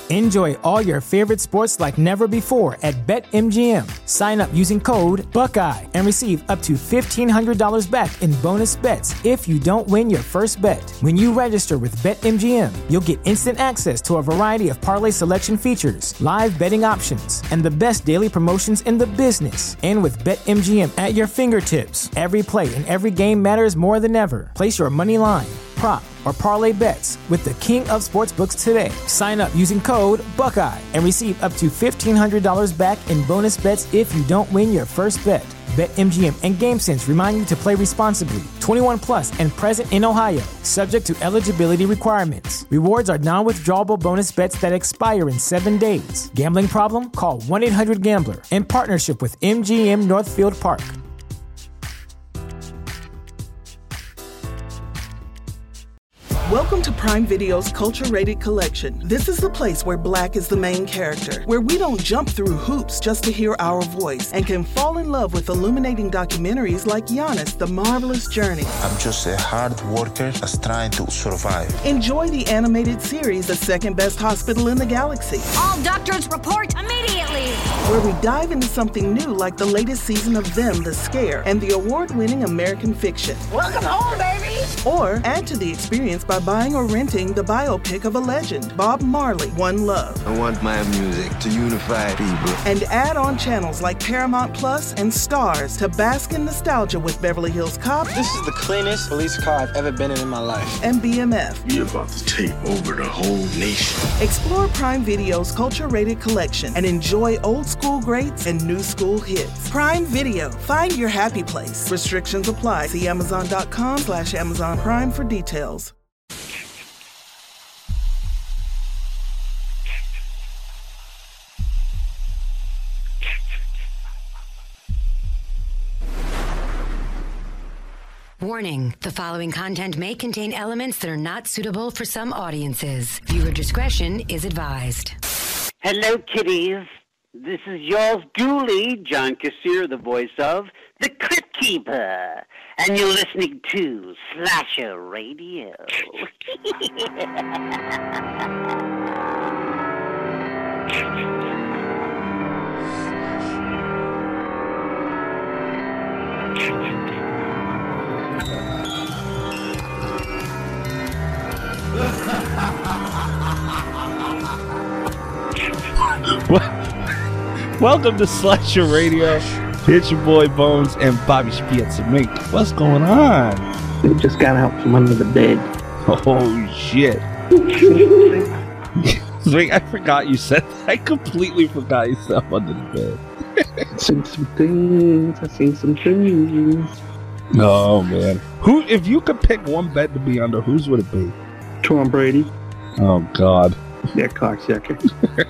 Enjoy all your favorite sports like never before at BetMGM. Sign up using code Buckeye and receive up to $1,500 back in bonus bets if you don't win your first bet. When you register with BetMGM, you'll get instant access to a variety of parlay selection features, live betting options, and the best daily promotions in the business. And with BetMGM at your fingertips, every play and every game matters more than ever. Place your money line, prop, or parlay bets with the king of sportsbooks today. Sign up using code Buckeye and receive up to $1,500 back in bonus bets if you don't win your first bet. BetMGM and GameSense remind you to play responsibly. 21 plus and present in Ohio, subject to eligibility requirements. Rewards are non-withdrawable bonus bets that expire in 7 days. Gambling problem? Call 1-800-GAMBLER. In partnership with MGM Northfield Park. Welcome to Prime Video's Culture-Rated Collection. This is the place where Black is the main character, where we don't jump through hoops just to hear our voice, and can fall in love with illuminating documentaries like Giannis, The Marvelous Journey. I'm just a hard worker that's trying to survive. Enjoy the animated series, The Second Best Hospital in the Galaxy. All doctors report immediately! Where we dive into something new like the latest season of Them, The Scare, and the award-winning American Fiction. Welcome home, baby! Or add to the experience by buying or renting the biopic of a legend, Bob Marley, One Love. I want my music to unify people. And add on channels like Paramount Plus and Stars to bask in nostalgia with Beverly Hills Cop. This is the cleanest police car I've ever been in my life. And BMF. You're about to take over the whole nation. Explore Prime Video's Culture-Rated Collection and enjoy old school greats and new school hits. Prime Video. Find your happy place. Restrictions apply. See Amazon.com/Amazon Prime for details. Warning, the following content may contain elements that are not suitable for some audiences. Viewer discretion is advised. Hello, kiddies. This is yours duly, John Kassir, the voice of The Crypt Keeper. And you're listening to Slasher Radio. Welcome to Slasher Radio. It's your boy Bones and Bobby Spietz and Mink. What's going on? They just got out from under the bed. Oh shit. Mink, I forgot you said that. I completely forgot you said under the bed. I've seen some things. Oh man. Who, if you could pick one bed to be under, whose would it be? Tom Brady. Oh god. Yeah, cocksucker.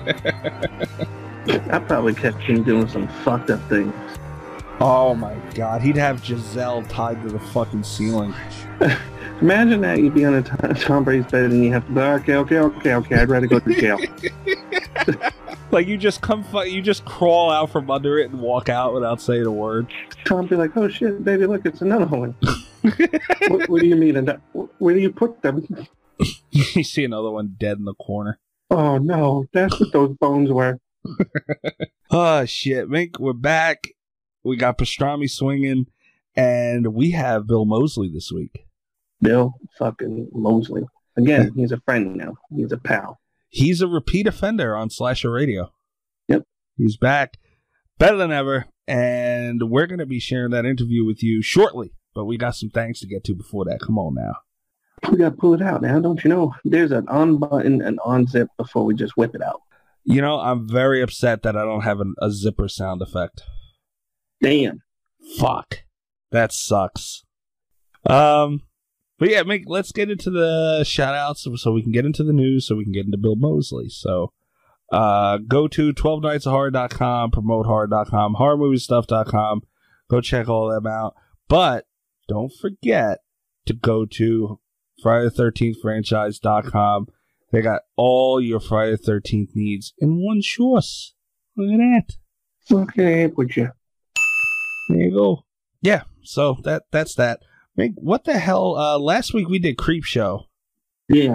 I probably catch him doing some fucked up things. Oh my god, he'd have Giselle tied to the fucking ceiling. Imagine that you'd be on Tom Brady's bed and you have to be okay, I'd rather go to jail. Like you just crawl out from under it and walk out without saying a word. Tom be like, oh shit, baby, look, it's another one. What do you mean? Where do you put them? You see another one dead in the corner. Oh no, that's what those bones were. Oh shit, Mink, we're back. We got pastrami swinging, and we have Bill Moseley this week. Bill fucking Moseley. Again, he's a friend now. He's a pal. He's a repeat offender on Slasher Radio. Yep. He's back, better than ever, and we're going to be sharing that interview with you shortly, but we got some things to get to before that. Come on now. We got to pull it out now, don't you know? There's an on button and on zip before we just whip it out. You know, I'm very upset that I don't have a zipper sound effect. Damn. Fuck. That sucks. But yeah, let's get into the shout-outs so we can get into the news, so we can get into Bill Moseley. So go to 12nightsofhorror.com, promotehorror.com, horrormoviestuff.com. Go check all them out. But don't forget to go to Friday13thfranchise.com. They got all your Friday the 13th needs in one shoes. Look at that. Okay, would you? There you go. Yeah, so that's that. What the hell? Last week we did Creep Show. Yeah.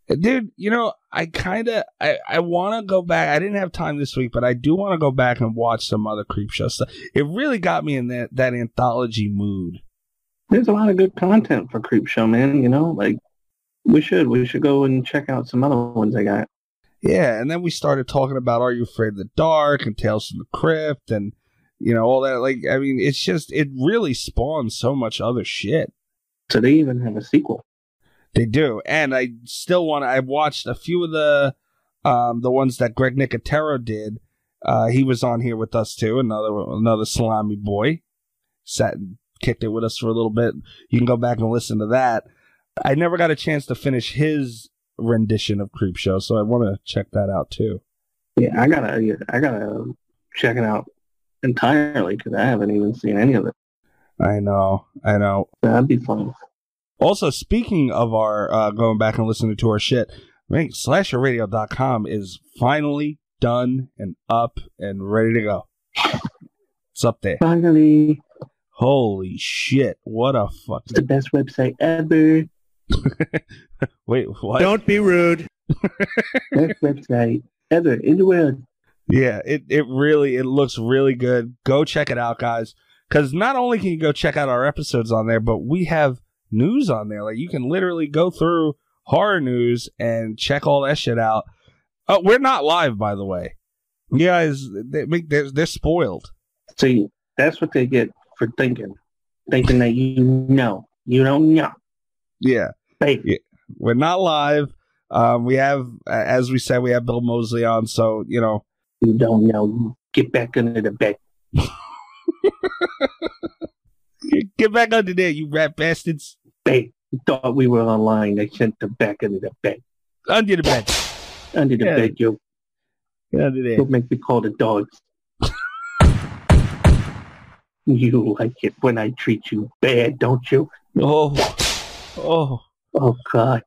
Dude, you know, I want to go back. I didn't have time this week, but I do want to go back and watch some other Creepshow stuff. It really got me in that anthology mood. There's a lot of good content for Creepshow, man. You know, like we should go and check out some other ones I got. Yeah, and then we started talking about Are You Afraid of the Dark and Tales from the Crypt and, you know, all that. Like, I mean, it's just, it really spawns so much other shit. So they even have a sequel. They do, and I still want to. I watched a few of the ones that Greg Nicotero did. He was on here with us too. Another salami boy sat and kicked it with us for a little bit. You can go back and listen to that. I never got a chance to finish his rendition of Creepshow, so I want to check that out too. Yeah, I gotta check it out entirely because I haven't even seen any of it. I know. That'd be fun. Also, speaking of our going back and listening to our shit, I think SlasherRadio.com is finally done and up and ready to go. It's up there. Finally. Holy shit. What a fuck. It's the best website ever. Wait, what? Don't be rude. Best website ever in the world. Yeah, it looks really good. Go check it out, guys. Because not only can you go check out our episodes on there, but we have news on there. Like, you can literally go through horror news and check all that shit out. Oh, we're not live, by the way. You guys, they're spoiled. See, that's what they get for thinking that you know. You don't know. Yeah. Hey. Yeah. We're not live. We have, as we said, we have Bill Moseley on, so, you know. You don't know. Get back under the bed. Get back under there, you rat bastards. Hey, you thought we were online. They sent them back under the bed. Under the bed. Under the bed, yo. Get under there. Don't make me call the dogs. You like it when I treat you bad, don't you? Oh, God.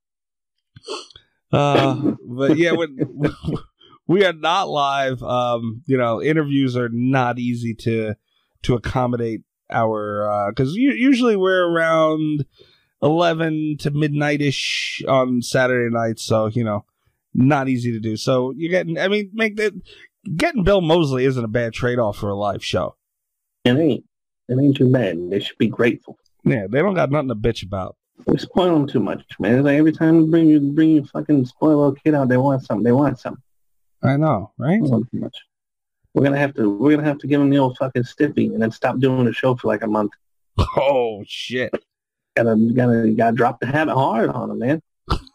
But yeah, we are not live. You know, interviews are not easy to accommodate our, because usually we're around 11 to midnight-ish on Saturday nights, so, you know, not easy to do. So you're getting, I mean, getting Bill Moseley isn't a bad trade-off for a live show. It ain't too bad. They should be grateful. Yeah, they don't got nothing to bitch about. We spoil them too much, man. It's like every time we bring you fucking spoil little kid out, they want something. I know, right? Too much. We're gonna have to give them the old fucking stiffy and then stop doing the show for like a month. Oh shit! Gotta drop the habit hard on them, man.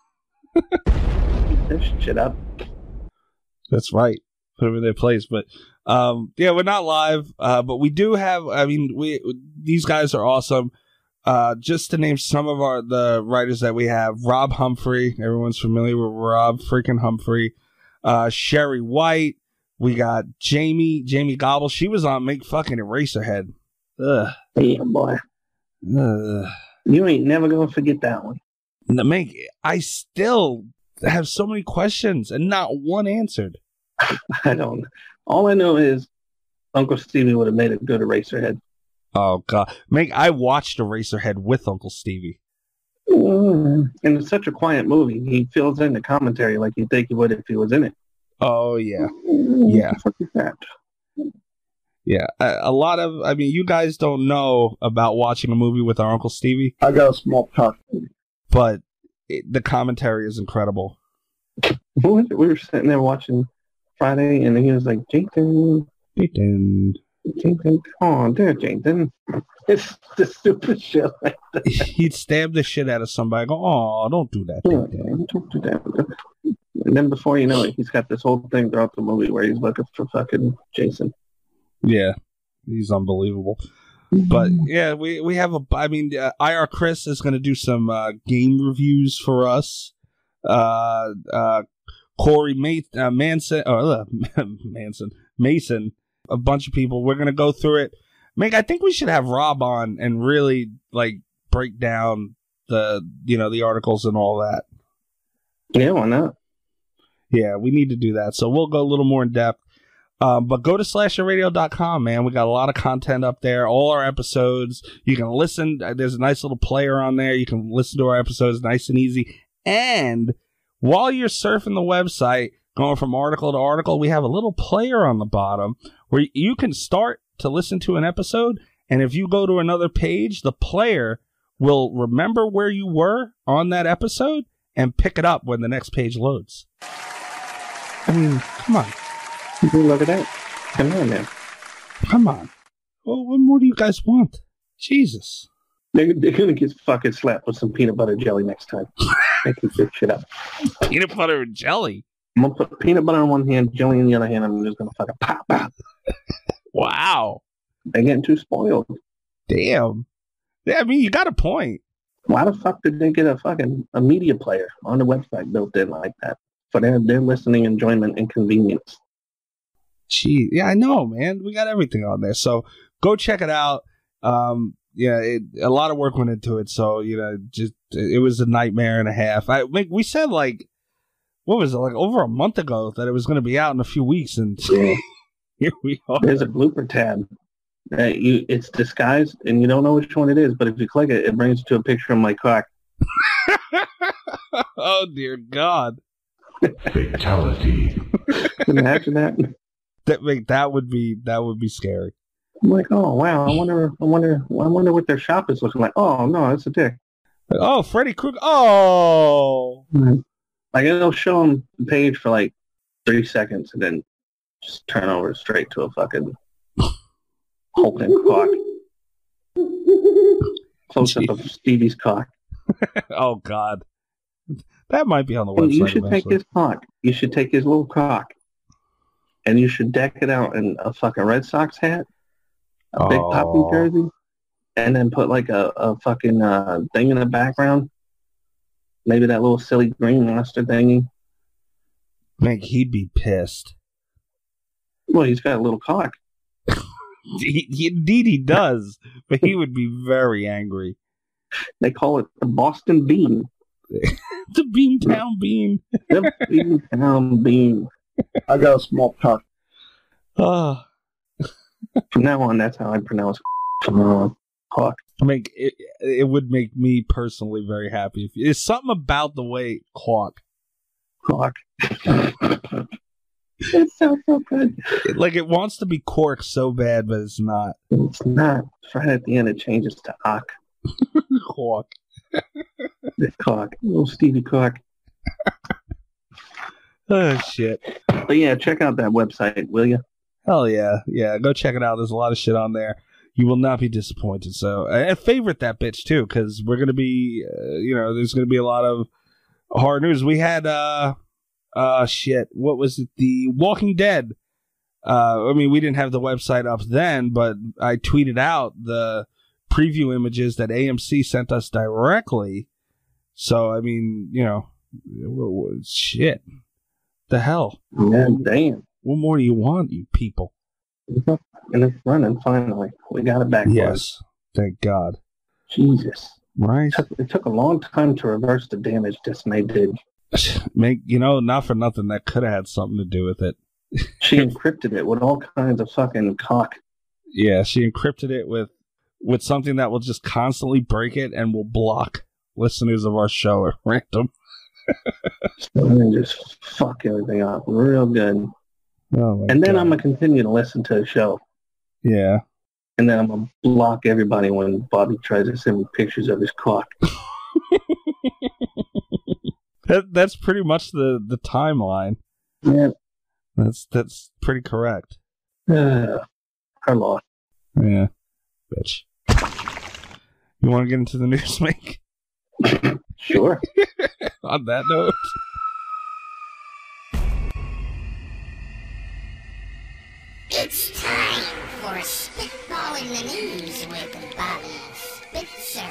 Keep this shit up. That's right. Put them in their place, but yeah, we're not live, but we do have. I mean, these guys are awesome. Just to name some of the writers that we have: Rob Humphrey. Everyone's familiar with Rob freaking Humphrey. Sherry White. We got Jamie Gobble. She was on Make Fucking Eraserhead. Ugh. Yeah, boy. Ugh. You ain't never gonna forget that one. I still have so many questions and not one answered. I don't. All I know is Uncle Stevie would have made a good Eraserhead. Oh God, I watched Eraserhead with Uncle Stevie. And it's such a quiet movie. He fills in the commentary like you'd think he would if he was in it. Oh yeah, yeah. What the fuck is that? Yeah, a lot of. I mean, you guys don't know about watching a movie with our Uncle Stevie. I got a small talk, but the commentary is incredible. We were sitting there watching Friday, and he was like, "Jason, oh, there, Jason." It's the stupid shit like that. He'd stab the shit out of somebody. Go, oh, don't do that. Yeah, don't do that. And then before you know it, he's got this whole thing throughout the movie where he's looking for fucking Jason. Yeah, he's unbelievable. But yeah, we have IR Chris is going to do some game reviews for us. Corey Mason, a bunch of people. We're going to go through it. I think we should have Rob on and really like break down the articles and all that. Yeah, why not? Yeah, we need to do that. So we'll go a little more in depth. But go to slasherradio.com, man. We got a lot of content up there. All our episodes. You can listen. There's a nice little player on there. You can listen to our episodes nice and easy. And while you're surfing the website, going from article to article, we have a little player on the bottom where you can start to listen to an episode, and if you go to another page, the player will remember where you were on that episode and pick it up when the next page loads. I mean, come on. Look at that. Come on, man. Come on. Well, what more do you guys want? Jesus. They're going to get fucking slapped with some peanut butter jelly next time. They can this shit up. Peanut butter and jelly? I'm going to put peanut butter in one hand, jelly in the other hand. I'm just going to fucking pop out. Wow. They're getting too spoiled. Damn. Yeah, I mean, you got a point. Why the fuck did they get a media player on the website built in like that for their listening enjoyment and convenience? Gee, yeah, I know, man. We got everything on there, so go check it out. A lot of work went into it, so it was a nightmare and a half. We said what was it, over a month ago that it was going to be out in a few weeks, and here we are. There's a blooper tab. It's disguised, and you don't know which one it is, but if you click it, it brings you to a picture of my cock. Oh, dear God. Fatality. Imagine that. That would be scary. I'm like, oh, wow, I wonder what their shop is looking like. Oh, no, it's a dick. Oh, Freddy Krueger. Oh. Like, it'll show them the page for 3 seconds and then just turn over straight to a fucking hulking cock. Close-up of Stevie's cock. Oh, God. That might be on the website. You should take his cock. You should take his little cock, and you should deck it out in a fucking Red Sox hat, a big poppy jersey, and then put a fucking thing in the background. Maybe that little silly green monster thingy. Man, he'd be pissed. Well, he's got a little cock. Indeed he does, but he would be very angry. They call it the Boston Bean. The Beantown Bean. The Beantown Bean. I got a small cock. From now on, that's how I pronounce cock. I mean, it would make me personally very happy. It's something about the way Quack. It sounds so good. It wants to be Cork so bad, but it's not. It's not. Right at the end, it changes to Ock. Quack. The cock. Little Stevie cock. Oh, shit. But yeah, check out that website, will you? Hell yeah. Yeah, go check it out. There's a lot of shit on there. You will not be disappointed. So, and favorite that bitch, too, because we're going to be, there's going to be a lot of hard news. We had, what was it? The Walking Dead. We didn't have the website up then, but I tweeted out the preview images that AMC sent us directly. So, shit. The hell? Yeah, damn. What more do you want, you people? And it's running, finally. We got it back. Yes. Thank God. Jesus. Right? It took a long time to reverse the damage Dismay did. Not for nothing, that could have had something to do with it. She encrypted it with all kinds of fucking cock. Yeah, she encrypted it with something that will just constantly break it and will block listeners of our show at random. And just fuck everything up real good. Oh, and then I'm going to continue to listen to the show. Yeah. And then I'm going to block everybody when Bobby tries to send me pictures of his cock. That's pretty much the timeline. Yeah. That's pretty correct. Her law. Yeah. Bitch. You want to get into the news, Mike? Sure. On that note. It's time for Spitballing the News with Bobby Spitzer.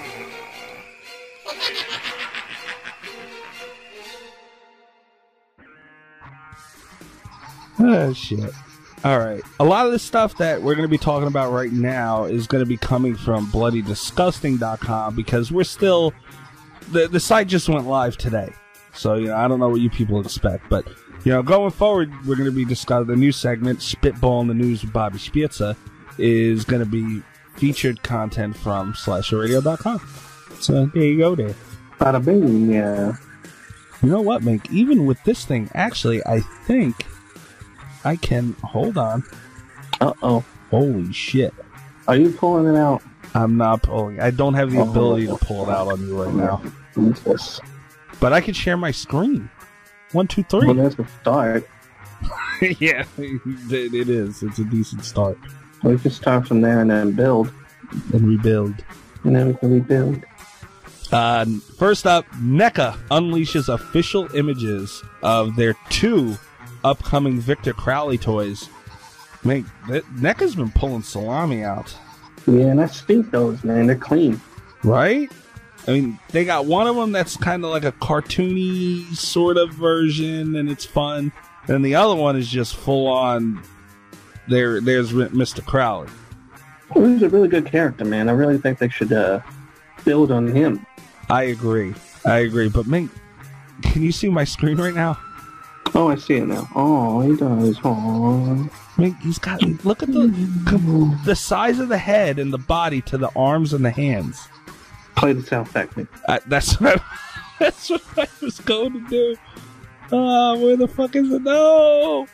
Oh, shit. All right. A lot of the stuff that we're going to be talking about right now is going to be coming from bloodydisgusting.com because we're still... The site just went live today. So, I don't know what you people expect, but... going forward, we're going to be discussing the new segment, Spitball in the News with Bobby Spitzer, is going to be featured content from slasherradio.com. So, there you go there. Bada bing, yeah. You know what, Mink? Even with this thing, actually, I think I can... Hold on. Uh-oh. Holy shit. Are you pulling it out? I'm not pulling. I don't have the ability to pull it out on you right now. Jesus. But I can share my screen. 1, 2, 3. Well, that's a start. Yeah, it is. It's a decent start. We can start from there and then build. And rebuild. And then we can rebuild. First up, NECA unleashes official images of their 2 upcoming Victor Crowley toys. Man, NECA's been pulling salami out. Yeah, and I stink those, man. They're clean. Right? I mean, they got one of them that's kind of like a cartoony sort of version, and it's fun. And the other one is just full on. There's Mr. Crowley. Well, he's a really good character, man. I really think they should build on him. I agree. But, man, can you see my screen right now? Oh, I see it now. Oh, he does. Oh. I mean, he's got... Look at the size of the head and the body to the arms and the hands. Play the sound effect, man. That's what I was going to do. Where the fuck is it? No!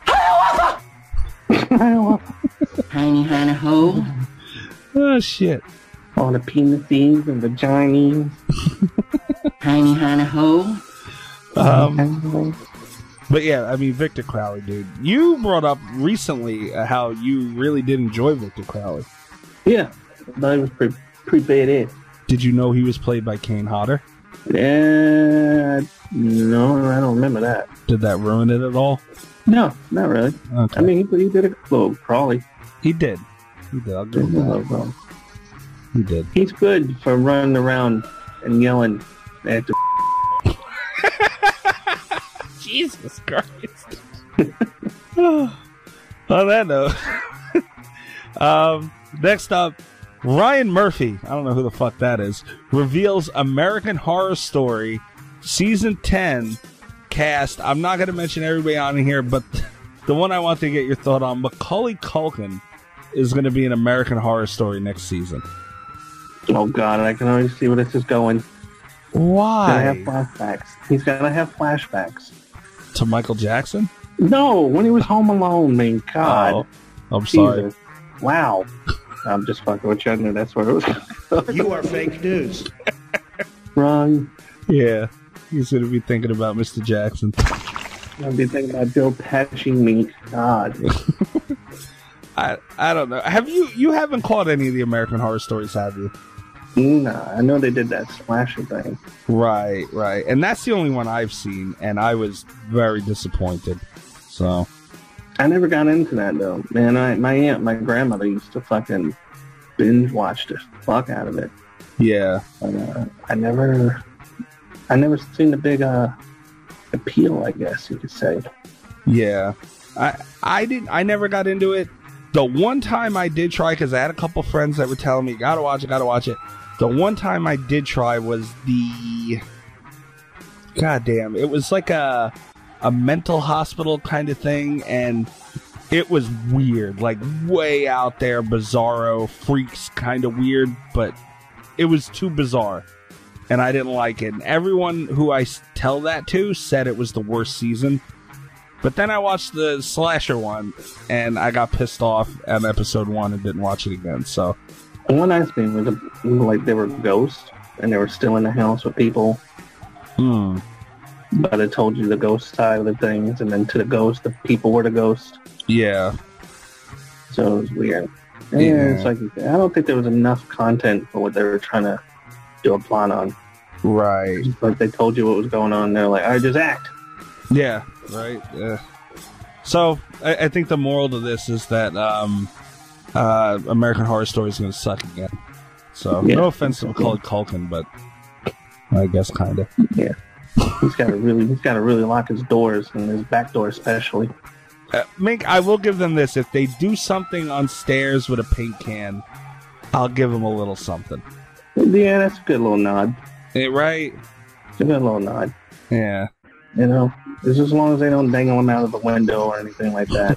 Tiny Hannah Ho. Oh, shit. All the penises and vaginas. Tiny Hannah Ho. But yeah, I mean, Victor Crowley, dude. You brought up recently how you really did enjoy Victor Crowley. Yeah, but it was pretty badass. Did you know he was played by Kane Hodder? Yeah, no, I don't remember that. Did that ruin it at all? No, not really. Okay. I mean, he did a little Crawley. He did. I'll give him that. He did. He's good for running around and yelling at the... Jesus Christ. On that note, next up, Ryan Murphy, I don't know who the fuck that is, reveals American Horror Story Season 10 cast. I'm not going to mention everybody on here, but the one I want to get your thought on, Macaulay Culkin is going to be in American Horror Story next season. Oh, God, I can already see where this is going. Why? He's going to have flashbacks. He's going to have flashbacks. To Michael Jackson? No, when he was home alone, man. God. Oh, I'm sorry. Jesus. Wow. I'm just fucking with you. I knew that's where it was. You are fake news. Wrong. Yeah. He's going to be thinking about Mr. Jackson. I'll be thinking about Bill patching me. God. I don't know. Have you haven't caught any of the American Horror Stories, have you? Nah, I know they did that slasher thing. Right. And that's the only one I've seen, and I was very disappointed. So I never got into that, though. Man, my grandmother used to fucking binge watch the fuck out of it. Yeah. But, I never seen the big appeal, I guess you could say. Yeah. I never got into it. The one time I did try, because I had a couple friends that were telling me, gotta watch it. The one time I did try was goddamn, it was like a mental hospital kind of thing, and it was weird, like way out there, bizarro, freaks kind of weird, but it was too bizarre, and I didn't like it. And everyone who I tell that to said it was the worst season. But then I watched the slasher one, and I got pissed off at episode 1 and didn't watch it again. So, the one I seen was like they were ghosts, and they were still in the house with people. But it told you the ghost side of the things, and then to the ghost, the people were the ghost. Yeah. So it was weird. And it's like, I don't think there was enough content for what they were trying to do a plot on. Right. Like they told you what was going on, they're like, all right, just act. Yeah. Right. Yeah. So I think the moral to this is that American Horror Story is going to suck again. So no offense to Macaulay Culkin, but I guess kind of. Yeah. He's got to really lock his doors, and his back door especially. Mink, I will give them this: if they do something on stairs with a paint can, I'll give them a little something. Yeah, that's a good little nod. Right. It's a good little nod. Yeah. You know, it's as long as they don't dangle him out of the window or anything like that.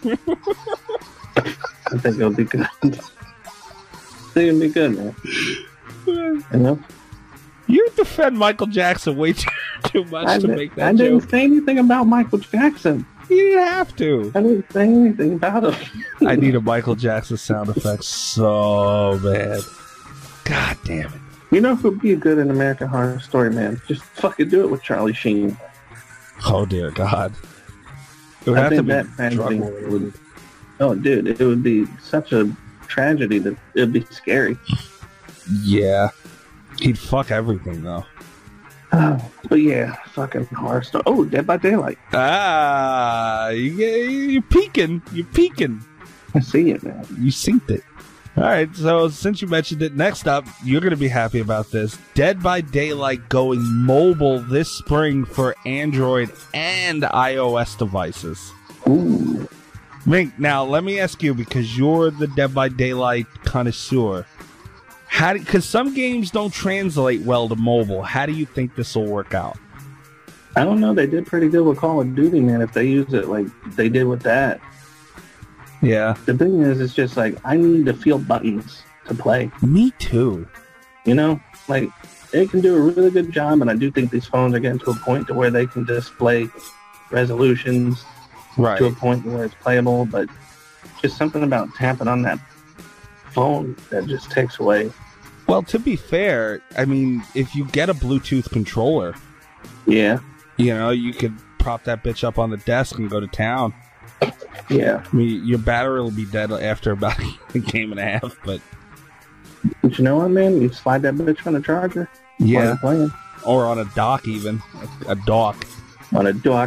I think it'll be good. I think it'll be good, man. You know? You defend Michael Jackson way too much to make that I joke. didn't say anything about Michael Jackson. You didn't have to. I didn't say anything about him. I need a Michael Jackson sound effect so bad. God damn it. You know who would be good in American Horror Story, man? Just fucking do it with Charlie Sheen. Oh, dear God. It would I have to think be that tragedy drug would... Oh, dude, it would be such a tragedy that it would be scary. Yeah. He'd fuck everything, though. But yeah, fucking Horror Story. Oh, Dead by Daylight. Ah, you're peeking. You're peeking. I see it, man. You synced it. All right, so since you mentioned it, next up, you're going to be happy about this. Dead by Daylight going mobile this spring for Android and iOS devices. Ooh. Mink, now let me ask you, because you're the Dead by Daylight connoisseur, because some games don't translate well to mobile, how do you think this will work out? I don't know. They did pretty good with Call of Duty, man, if they use it like they did with that. Yeah. The thing is, it's just like, I need to feel buttons to play. Me too. You know? Like, they can do a really good job, and I do think these phones are getting to a point to where they can display resolutions to a point where it's playable, but just something about tapping on that phone that just takes away. Well, to be fair, I mean, if you get a Bluetooth controller, yeah, you know, you could prop that bitch up on the desk and go to town. Yeah. I mean, your battery will be dead after about a game and a half, but you know what, man? You slide that bitch on a charger. Yeah. While you're playing. Or on a dock, even. A dock. On a dock.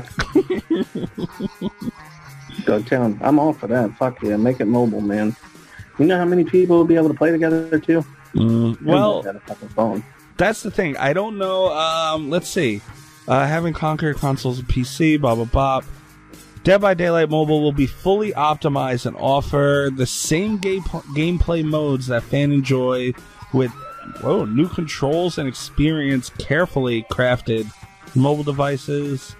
Go town. I'm all for that. Fuck yeah. Make it mobile, man. You know how many people will be able to play together, too? Well, got a fucking phone. That's the thing. I don't know. Let's see. Having conquered consoles and PC, blah, blah, blah. Dead by Daylight Mobile will be fully optimized and offer the same gameplay modes that fans enjoy with new controls and experience carefully crafted mobile devices.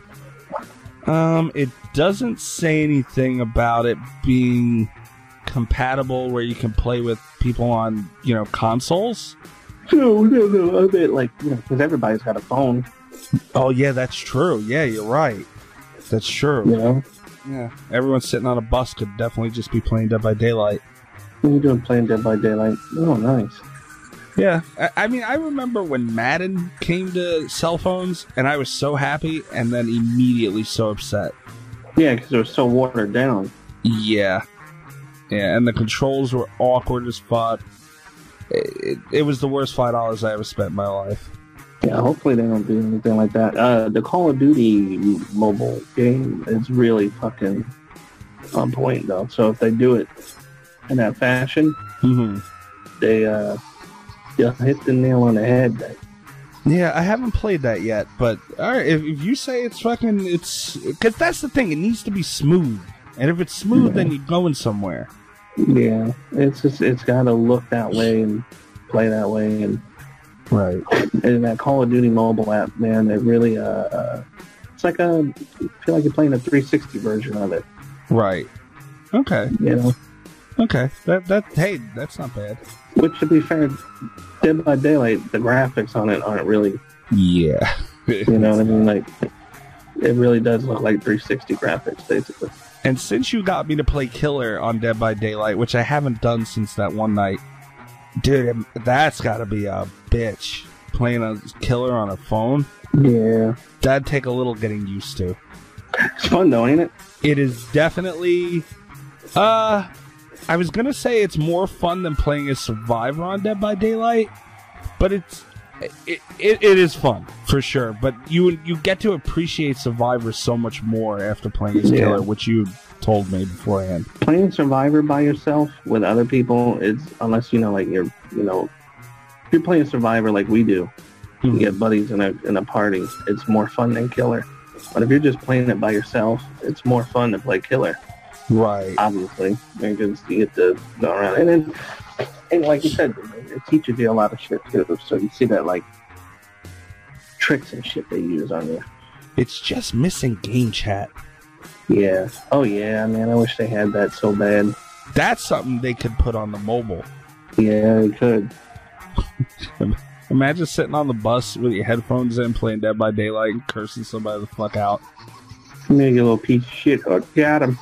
It doesn't say anything about it being compatible where you can play with people on, consoles. No. I bet, because everybody's got a phone. Oh, yeah, that's true. Yeah, you're right. That's true. Yeah. Everyone sitting on a bus could definitely just be playing Dead by Daylight. What are you doing playing Dead by Daylight? Oh, nice. Yeah. I mean, I remember when Madden came to cell phones, and I was so happy, and then immediately so upset. Yeah, because it was so watered down. Yeah. Yeah, and the controls were awkward as fuck. It was the worst $5 I ever spent in my life. Yeah, hopefully they don't do anything like that. The Call of Duty mobile game is really fucking on point, though. So if they do it in that fashion, they'll hit the nail on the head. Yeah, I haven't played that yet, but all right, if you say it's because that's the thing, it needs to be smooth, and if it's smooth, then you're going somewhere. Yeah, it's got to look that way and play that way, and right. And that Call of Duty mobile app, man, it really it's like I feel like you're playing a 360 version of it. Right. Okay. Okay. Hey, that's not bad. Which, to be fair, Dead by Daylight, the graphics on it aren't really. Yeah. You know what I mean? Like, it really does look like 360 graphics, basically. And since you got me to play Killer on Dead by Daylight, which I haven't done since that one night, dude, that's got to be a bitch. Playing a Killer on a phone? Yeah. That'd take a little getting used to. It's fun, though, ain't it? It is definitely... I was going to say it's more fun than playing as Survivor on Dead by Daylight, but it is fun, for sure. But you get to appreciate Survivor so much more after playing as Killer, which you told me beforehand. Playing Survivor by yourself with other people is, unless if you're playing Survivor like we do, you get buddies in a party, it's more fun than Killer. But if you're just playing it by yourself, it's more fun to play Killer. Right. Obviously, because you get to go around. And like you said, it teaches you a lot of shit, too. So you see that, tricks and shit they use on you. It's just missing game chat. Yeah. Oh, yeah, man. I wish they had that so bad. That's something they could put on the mobile. Yeah, they could. Imagine sitting on the bus with your headphones in, playing Dead by Daylight, and cursing somebody the fuck out. Make a little piece of shit. Oh, got him.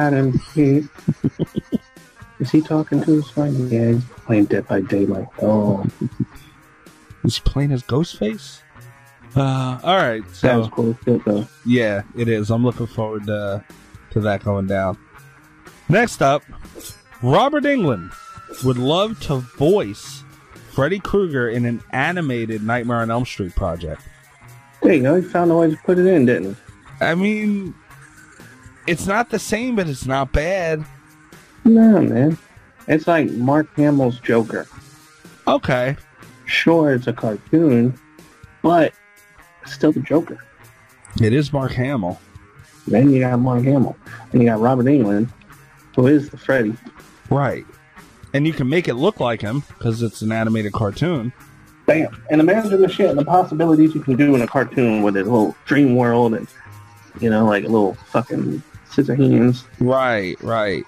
Is he talking to his friend? Yeah, he's playing Dead by Daylight. Oh. Is he playing as Ghostface? Alright, so... That was cool shit, though. Yeah, it is. I'm looking forward to that going down. Next up, Robert Englund would love to voice Freddy Krueger in an animated Nightmare on Elm Street project. There you go. He found a way to put it in, didn't he? I mean, it's not the same, but it's not bad. No, man. It's like Mark Hamill's Joker. Okay. Sure, it's a cartoon, but it's still the Joker. It is Mark Hamill. Then you got Mark Hamill. And you got Robert Englund, who is the Freddy. Right. And you can make it look like him, because it's an animated cartoon. Bam. And imagine the shit and the possibilities you can do in a cartoon with a little dream world and, you know, like a little fucking scissor hands. Right.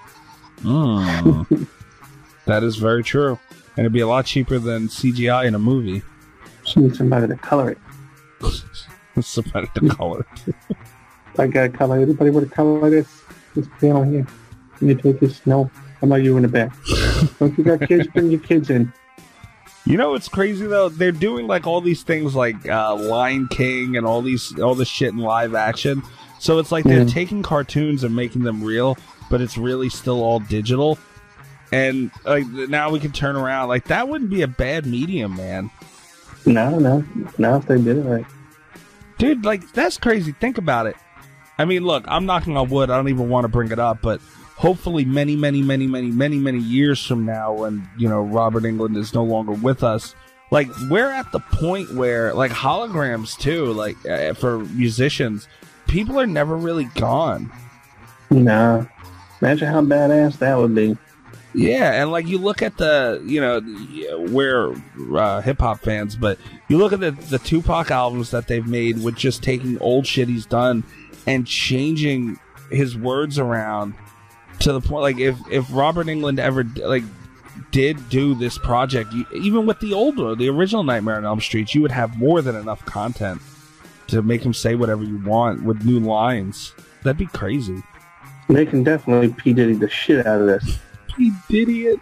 That is very true. And it'd be a lot cheaper than CGI in a movie. Just need somebody to color it. Somebody to color it. I gotta color. Anybody want to color this panel here? Can you take this? No. How about you in the back? Don't you got kids? Bring your kids in. You know what's crazy though? They're doing like all these things like Lion King and all this shit in live action. So it's like they're taking cartoons and making them real, but it's really still all digital. And like now we can turn around like that wouldn't be a bad medium, man. No. If they did it right, dude. Like that's crazy. Think about it. I mean, look, I'm knocking on wood. I don't even want to bring it up, but hopefully many years from now when, you know, Robert Englund is no longer with us, like, we're at the point where, like, holograms, too, like, for musicians, people are never really gone. Nah. Imagine how badass that would be. Yeah, and, like, you look at the, you know, we're hip-hop fans, but you look at the Tupac albums that they've made with just taking old shit he's done and changing his words around to the point, like, if Robert Englund ever, like, did do this project, even with the original Nightmare on Elm Street, you would have more than enough content to make him say whatever you want with new lines. That'd be crazy. They can definitely P. Diddy the shit out of this. P. Diddy it.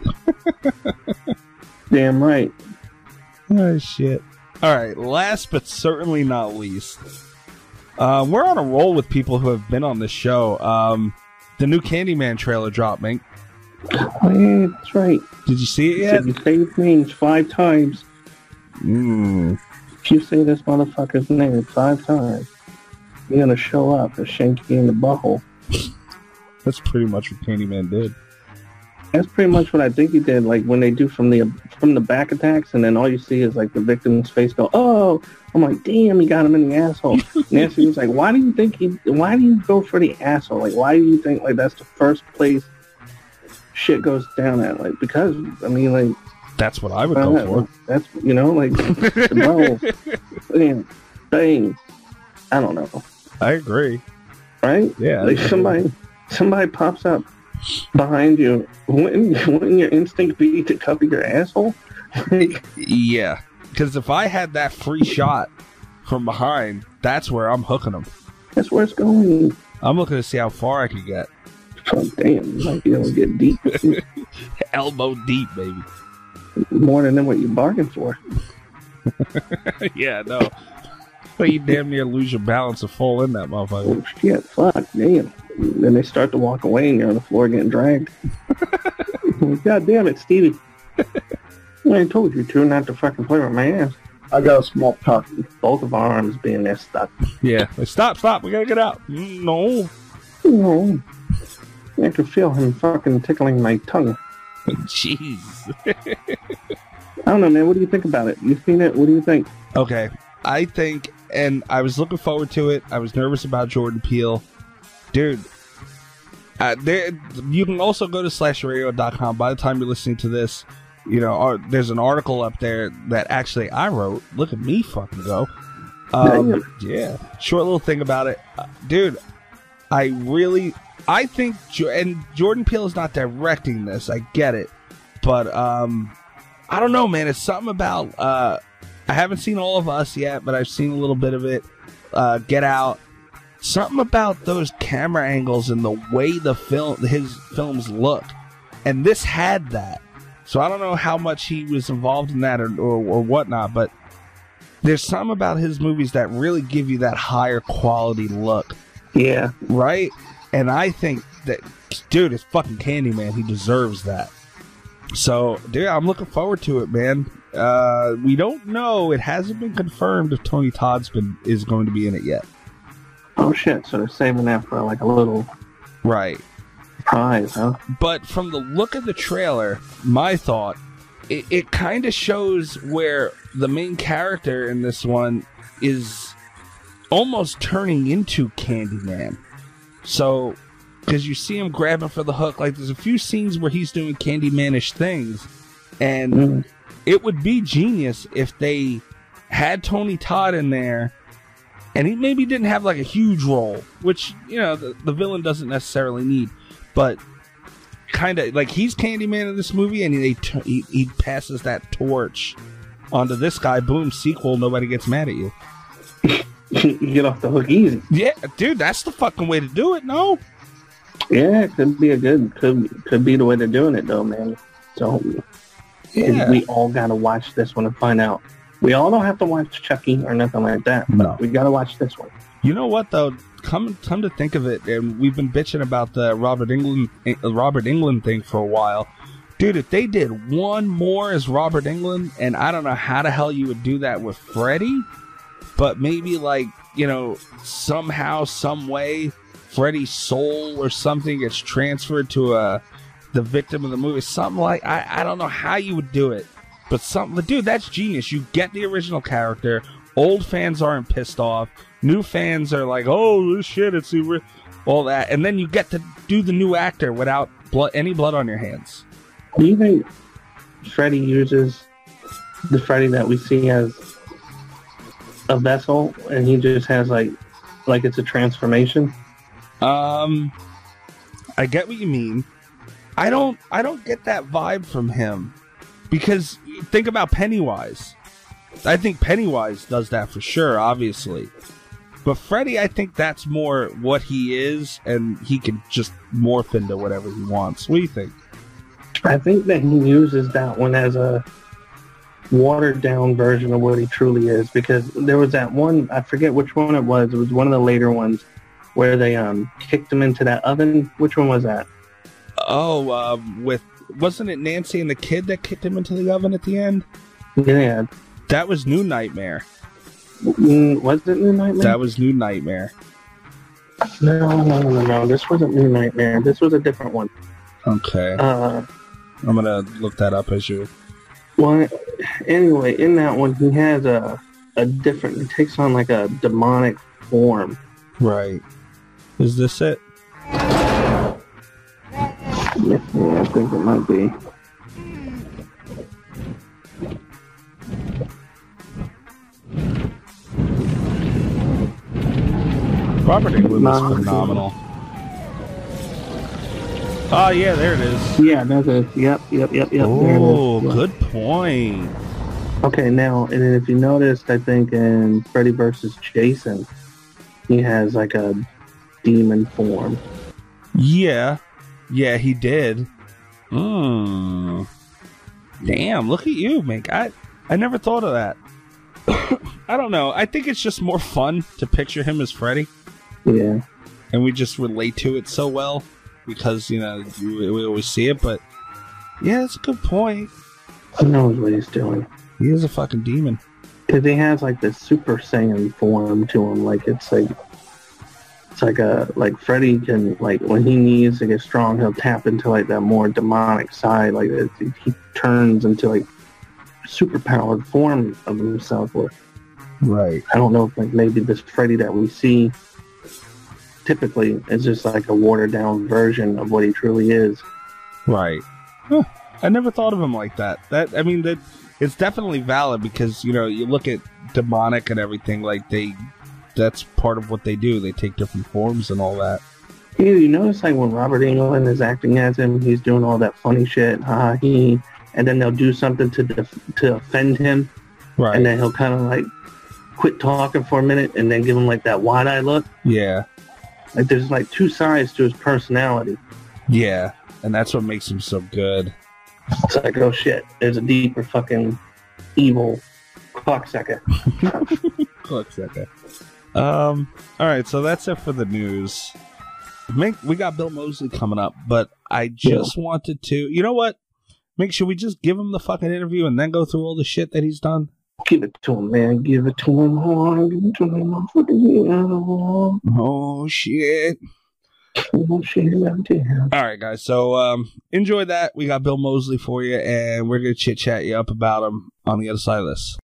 Damn right. Oh, shit. Alright, last but certainly not least, we're on a roll with people who have been on this show. The new Candyman trailer dropped, Mink. Oh, yeah, that's right. Did you see it yet? You saved names 5 times. If you say this motherfucker's name 5 times, you're gonna show up and shank you in the butthole. That's pretty much what Candyman did. That's pretty much what I think he did. Like when they do from the back attacks, and then all you see is like the victim's face go, "Oh!" I'm like, "Damn, he got him in the asshole." Nancy was like, "Why do you go for the asshole? Like, why do you think like that's the first place shit goes down at? Like, because I mean, like that's what I would go for. That's like, bro, bang. I don't know. I agree. Right? Yeah. Like somebody pops up behind you. Wouldn't your instinct be to cover your asshole? Yeah, because if I had that free shot from behind, that's where I'm hooking them. That's where it's going. I'm looking to see how far I can get. Oh, damn, you might be able to get deep. Elbow deep, baby. More than what you bargained for. Yeah, no. But you damn near lose your balance and fall in that motherfucker. Oh, shit, fuck, damn. Then they start to walk away and you're on the floor getting dragged. God damn it, Stevie. I told you to not to fucking play with my ass. I got a small cock. Both of our arms being there stuck. Yeah. Like, stop. We gotta get out. No. I can feel him fucking tickling my tongue. Jeez. I don't know, man. What do you think about it? You seen it? What do you think? Okay. I think, and I was looking forward to it. I was nervous about Jordan Peele. Dude, you can also go to slashradio.com. By the time you're listening to this, you know, there's an article up there that actually I wrote. Look at me fucking go. Yeah. Short little thing about it. Dude, I think, and Jordan Peele is not directing this. I get it. But, I don't know, man. It's something about, I haven't seen all of Us yet, but I've seen a little bit of it. Get Out. Something about those camera angles and the way his films look. And this had that. So I don't know how much he was involved in that or whatnot, but there's something about his movies that really give you that higher quality look. Yeah. Right? And I think that, dude, it's fucking Candyman. He deserves that. So, dude, I'm looking forward to it, man. We don't know. It hasn't been confirmed if Tony Todd is going to be in it yet. Oh, shit. So they're saving that for like a little... Right. Prize, huh? But from the look of the trailer, my thought, it kind of shows where the main character in this one is almost turning into Candyman. So, because you see him grabbing for the hook, like there's a few scenes where he's doing Candyman-ish things, and it would be genius if they had Tony Todd in there, and he maybe didn't have like a huge role, which, you know, the villain doesn't necessarily need, but kind of like he's Candyman in this movie, and he passes that torch onto this guy. Boom, sequel. Nobody gets mad at you. You get off the hook easy. Yeah, dude, that's the fucking way to do it. No. Yeah, it could be could be the way they're doing it though, man. So yeah, we all gotta watch this one and find out. We all don't have to watch Chucky or nothing like that. No, we gotta watch this one. You know what though? Come to think of it, and we've been bitching about the Robert Englund thing for a while. Dude, if they did one more as Robert Englund, and I don't know how the hell you would do that with Freddy, but maybe like, you know, somehow, some way, Freddy's soul or something gets transferred to the victim of the movie. Something like, I don't know how you would do it, but dude, that's genius. You get the original character, old fans aren't pissed off, new fans are like, oh, this shit, it's all that, and then you get to do the new actor without any blood on your hands. Do you think Freddy uses the Freddy that we see as a vessel, and he just has like it's a transformation? I get what you mean. I don't get that vibe from him, because think about Pennywise. I think Pennywise does that for sure, obviously. But Freddy, I think that's more what he is, and he can just morph into whatever he wants. What do you think? I think that he uses that one as a watered-down version of what he truly is, because there was that one, I forget which one it was one of the later ones, where they kicked him into that oven. Which one was that? Oh, wasn't it Nancy and the kid that kicked him into the oven at the end? Yeah. That was New Nightmare. Was it New Nightmare? That was New Nightmare. No. This wasn't New Nightmare. This was a different one. Okay. I'm gonna look that up as you... Well, anyway, in that one, he has a different... He takes on like a demonic form. Right. Is this it? Yeah, I think it might be. Robert Englund was phenomenal. Oh, yeah, there it is. Yeah, that's it. Yep. Oh, good point. Okay, now, and then if you noticed, I think in Freddy vs. Jason, he has like a demon form. Yeah, he did. Damn, look at you, man. I never thought of that. I don't know. I think it's just more fun to picture him as Freddy. Yeah. And we just relate to it so well because, you know, we always see it. But, yeah, that's a good point. Who knows what he's doing? He is a fucking demon. Because he has, like, this Super Saiyan form to him. Like, it's like Freddy can, like, when he needs to get strong, he'll tap into, like, that more demonic side. Like, he turns into, like, superpowered form of himself. Right. I don't know if, like, maybe this Freddy that we see typically is just like a watered down version of what he truly is. Right. Huh. I never thought of him like that. That it's definitely valid because, you know, you look at demonic and everything, like that's part of what they do. They take different forms and all that. Yeah, you notice like when Robert Englund is acting as him, he's doing all that funny shit, and then they'll do something to offend him, Right. And then he'll kind of like quit talking for a minute and then give him like that wide-eye look. Yeah. Like there's like two sides to his personality. Yeah. And that's what makes him so good. It's like, oh shit, there's a deeper fucking evil cocksucker. Cocksucker. All right, so that's it for the news. We got Bill Moseley coming up, but I just wanted to, you know what? Should we just give him the fucking interview and then go through all the shit that he's done? Give it to him, man. Give it to him. Give it to him. Oh, shit. Oh, shit. All right, guys. So enjoy that. We got Bill Moseley for you, and we're going to chit-chat you up about him on the other side of this.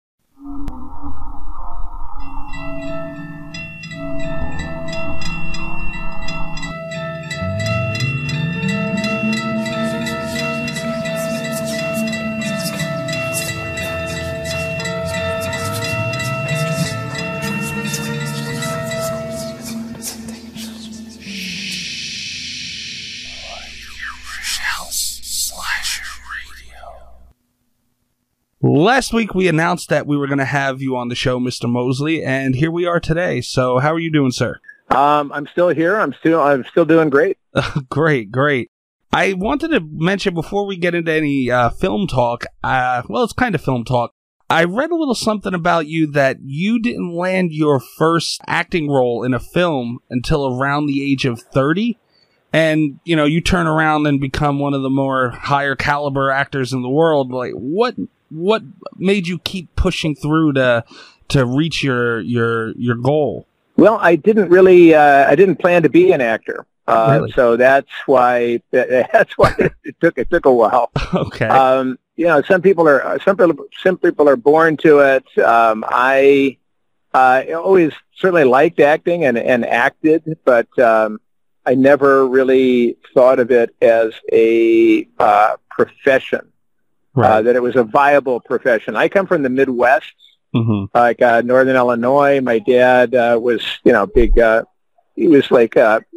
Last week we announced that we were going to have you on the show, Mr. Moseley, and here we are today. So how are you doing, sir? I'm still here. I'm still doing great. Great. I wanted to mention before we get into any film talk, well, it's kind of film talk. I read a little something about you that you didn't land your first acting role in a film until around the age of 30. And, you know, you turn around and become one of the more higher caliber actors in the world. Like, what made you keep pushing through to reach your goal? Well, I didn't really, I didn't plan to be an actor. Really? So that's why it took a while. Okay. You know, some people are born to it. I always certainly liked acting and acted, but I never really thought of it as a profession. Right. That it was a viable profession. I come from the Midwest, like Northern Illinois. My dad was, you know, big. He was like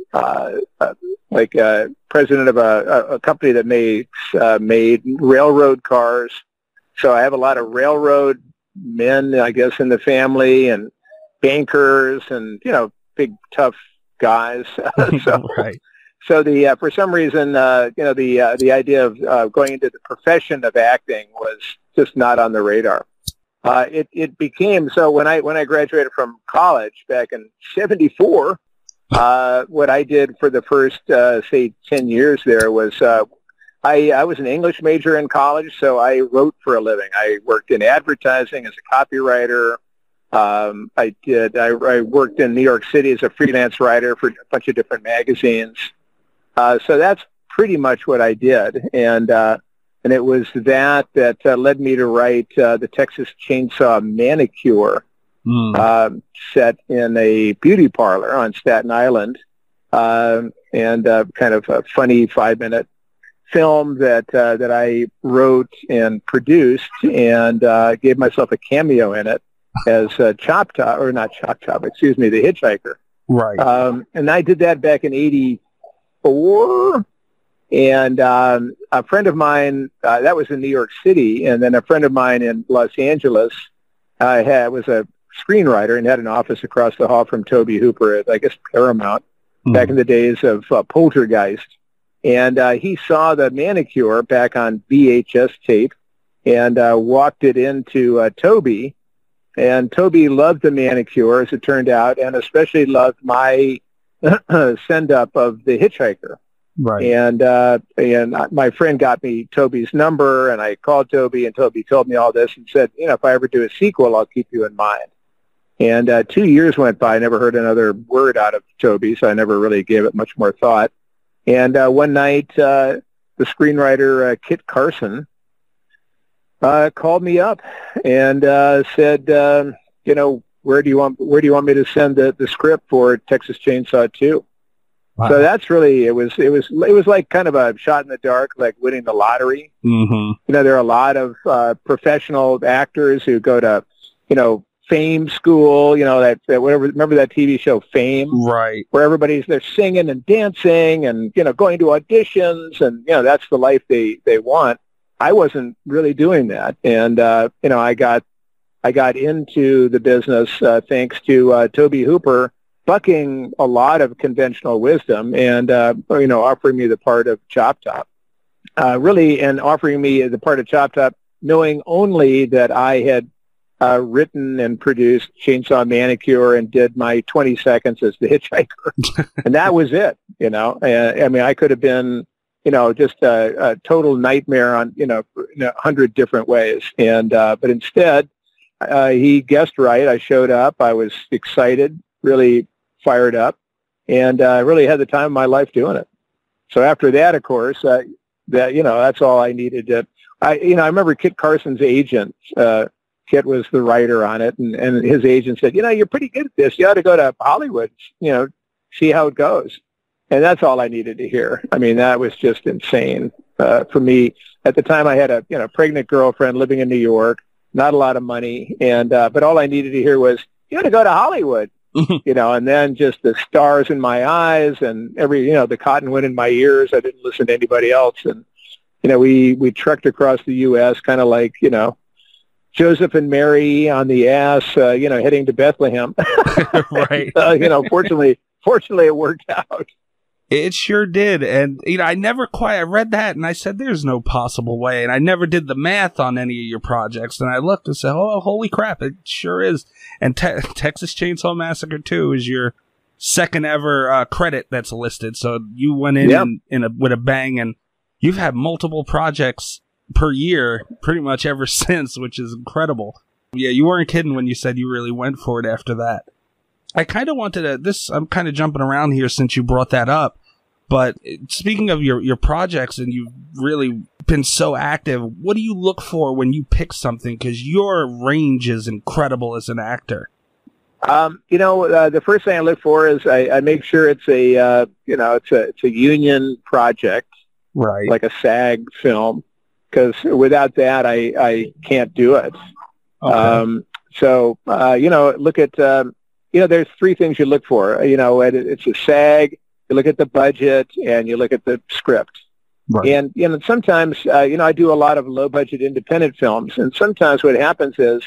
president of a company that made railroad cars. So I have a lot of railroad men, I guess, in the family, and bankers, and you know, big tough guys. So, right. So for some reason, you know, the idea of going into the profession of acting was just not on the radar. It became so when I graduated from college back in '74. What I did for the first say 10 years there was I was an English major in college, so I wrote for a living. I worked in advertising as a copywriter. I worked in New York City as a freelance writer for a bunch of different magazines. So that's pretty much what I did, and it was that led me to write the Texas Chainsaw Manicure, set in a beauty parlor on Staten Island, and kind of a funny 5-minute film that I wrote and produced, and gave myself a cameo in it as Chop Top, or not Chop Top, excuse me, the Hitchhiker. Right. And I did that back in '84, and a friend of mine, that was in New York City, and then a friend of mine in Los Angeles was a screenwriter and had an office across the hall from Tobe Hooper at, I guess, Paramount, back in the days of Poltergeist. And he saw the Manicure back on VHS tape and walked it into Tobe. And Tobe loved the Manicure, as it turned out, and especially loved my send-up of the Hitchhiker. Right. And my friend got me Toby's number, and I called Toby, and Toby told me all this and said, you know, if I ever do a sequel, I'll keep you in mind. And 2 years went by. I never heard another word out of Toby, so I never really gave it much more thought. And one night, the screenwriter Kit Carson called me up and said, you know, where do you want me to send the script for Texas Chainsaw 2? Wow. So that's really, it was like kind of a shot in the dark, like winning the lottery. Mm-hmm. You know, there are a lot of professional actors who go to, you know, Fame school, you know, that whatever. Remember that TV show Fame? Right. Where they're singing and dancing and, you know, going to auditions, and, you know, that's the life they want. I wasn't really doing that. And, you know, I got I got into the business thanks to Toby Hooper bucking a lot of conventional wisdom and, offering me the part of Chop Top. Really, and offering me the part of Chop Top, knowing only that I had written and produced Chainsaw Manicure and did my 20 seconds as the hitchhiker. And that was it, I could have been, just a total nightmare on, in 100 different ways. And, but instead, he guessed right. I showed up. I was excited, really fired up, and really had the time of my life doing it. So after that, of course, that's all I needed. I remember Kit Carson's agent. Kit was the writer on it, and his agent said, you're pretty good at this. You ought to go to Hollywood, see how it goes. And that's all I needed to hear. I mean, that was just insane for me. At the time, I had a pregnant girlfriend living in New York, not a lot of money, and but all I needed to hear was, you ought to go to Hollywood. And then just the stars in my eyes and the cotton wind in my ears. I didn't listen to anybody else. And, we trekked across the U.S. kind of like, Joseph and Mary on the ass, heading to Bethlehem. Right. Fortunately, it worked out. It sure did. And, I read that and I said, there's no possible way. And I never did the math on any of your projects. And I looked and said, oh, holy crap, it sure is. And Texas Chainsaw Massacre 2 is your second ever credit that's listed. So you went in with a bang, and you've had multiple projects per year pretty much ever since, which is incredible. Yeah, you weren't kidding when you said you really went for it after that. I kind of wanted to, I'm kind of jumping around here since you brought that up, but speaking of your projects, and you've really been so active, what do you look for when you pick something? Because your range is incredible as an actor. The first thing I look for is I make sure it's it's a union project, right? Like a SAG film, because without that, I can't do it. Okay. Look at, there's three things you look for. It's a SAG, you look at the budget, and you look at the script. Right. And sometimes, I do a lot of low-budget independent films, and sometimes what happens is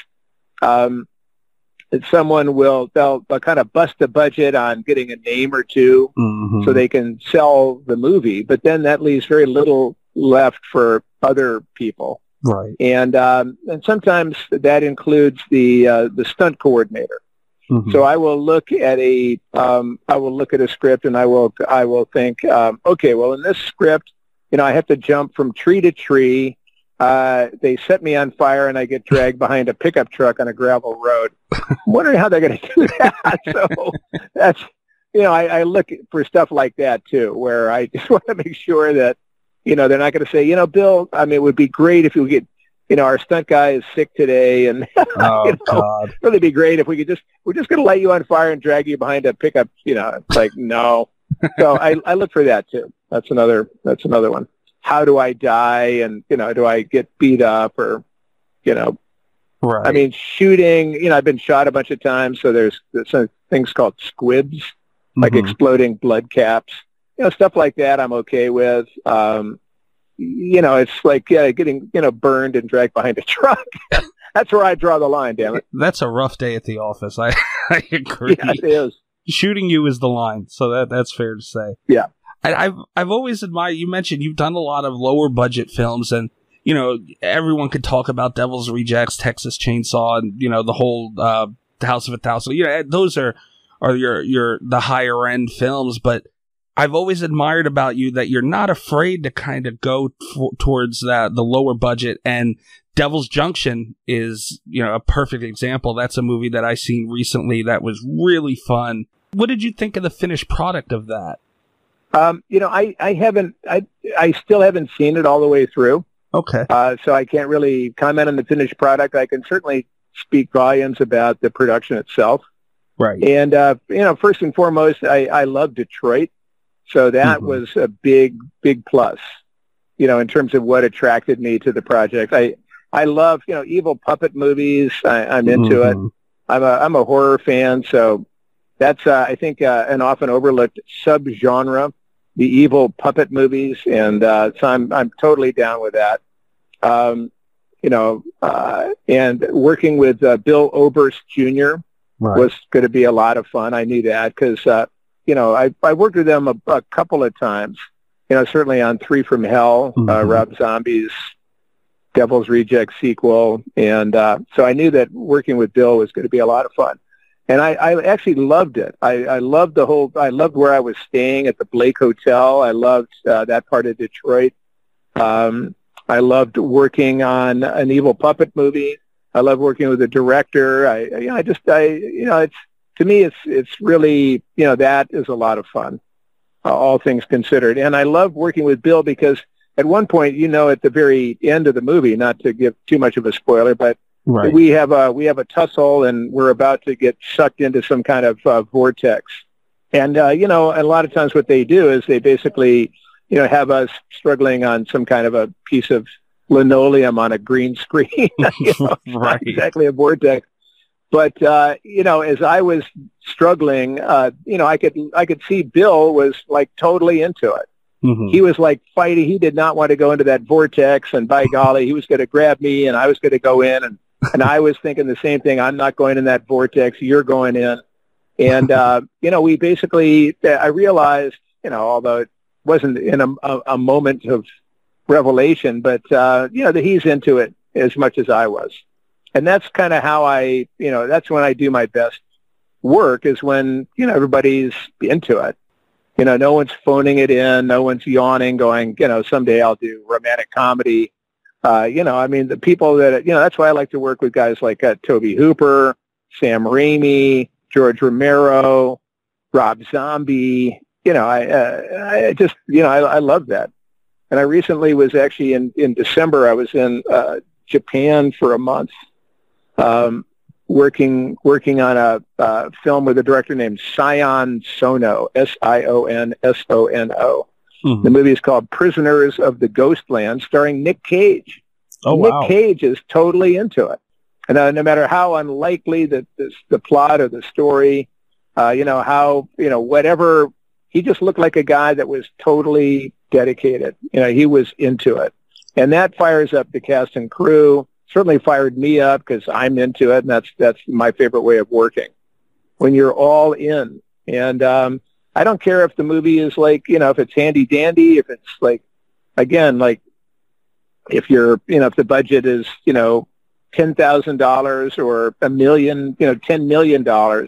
that someone they'll kind of bust the budget on getting a name or two so they can sell the movie, but then that leaves very little left for other people. Right. And sometimes that includes the stunt coordinator. So I will look at a script, and I will think, okay, well, in this script, I have to jump from tree to tree. They set me on fire, and I get dragged behind a pickup truck on a gravel road. I'm wondering how they're going to do that. So that's, I look for stuff like that too, where I just want to make sure that, they're not going to say, Bill, it would be great if you get, our stunt guy is sick today, and God, really be great if we're just going to light you on fire and drag you behind a pickup. It's like, no. So I look for that too. That's another one. How do I die? And, do I get beat up or, right. Shooting, I've been shot a bunch of times. So there's some things called squibs, like exploding blood caps, stuff like that I'm okay with. It's like getting, burned and dragged behind a truck. That's where I draw the line, damn it. That's a rough day at the office. I agree. Yeah, it is. Shooting you is the line. So that's fair to say. Yeah. I've always admired, you mentioned you've done a lot of lower budget films, and everyone could talk about Devil's Rejects, Texas Chainsaw, and the whole House of 1,000. Those are the higher end films, but I've always admired about you that you're not afraid to kind of go towards the lower budget, and Devil's Junction is a perfect example. That's a movie that I seen recently that was really fun. What did you think of the finished product of that? I still haven't seen it all the way through. Okay. So I can't really comment on the finished product. I can certainly speak volumes about the production itself. Right. And, first and foremost, I love Detroit. So that was a big, big plus, in terms of what attracted me to the project. I love, evil puppet movies. I'm into it. I'm a horror fan. So that's, I think, an often overlooked subgenre, the evil puppet movies. And so I'm totally down with that. and working with Bill Oberst Jr. was going to be a lot of fun. I knew that because, I worked with them a couple of times, certainly on Three from Hell, Rob Zombie's Devil's Reject sequel. And so I knew that working with Bill was going to be a lot of fun. And I actually loved it. I loved I loved where I was staying at the Blake Hotel. I loved that part of Detroit. I loved working on an Evil Puppet movie. I love working with the director. It's to me, it's really, that is a lot of fun, all things considered. And I love working with Bill because at one point, at the very end of the movie, not to give too much of a spoiler, but we have a tussle and we're about to get sucked into some kind of vortex. And, a lot of times what they do is they basically, have us struggling on some kind of a piece of linoleum on a green screen, not exactly a vortex. But, as I was struggling, I could see Bill was like totally into it. He was like fighting. He did not want to go into that vortex. And by golly, he was going to grab me and I was going to go in. And I was thinking the same thing. I'm not going in that vortex. You're going in. And, we basically, I realized, although it wasn't in a moment of revelation, but, that he's into it as much as I was. And that's kind of how that's when I do my best work is when, everybody's into it. No one's phoning it in. No one's yawning, going, someday I'll do romantic comedy. The people that, that's why I like to work with guys like Tobe Hooper, Sam Raimi, George Romero, Rob Zombie. I love that. And I recently was actually in December, I was in Japan for a month, working on a film with a director named Sion Sono, Sionsono. The movie is called Prisoners of the Ghostland, starring Nick Cage. Oh, wow. Nick Cage is totally into it. And no matter how unlikely the plot or the story, whatever, he just looked like a guy that was totally dedicated. He was into it. And that fires up the cast and crew. Certainly fired me up because I'm into it, and that's my favorite way of working. When you're all in, and I don't care if the movie is like, if it's handy dandy, if it's like, again, like if you're, if the budget is, $10,000 or $1 million, $10 million,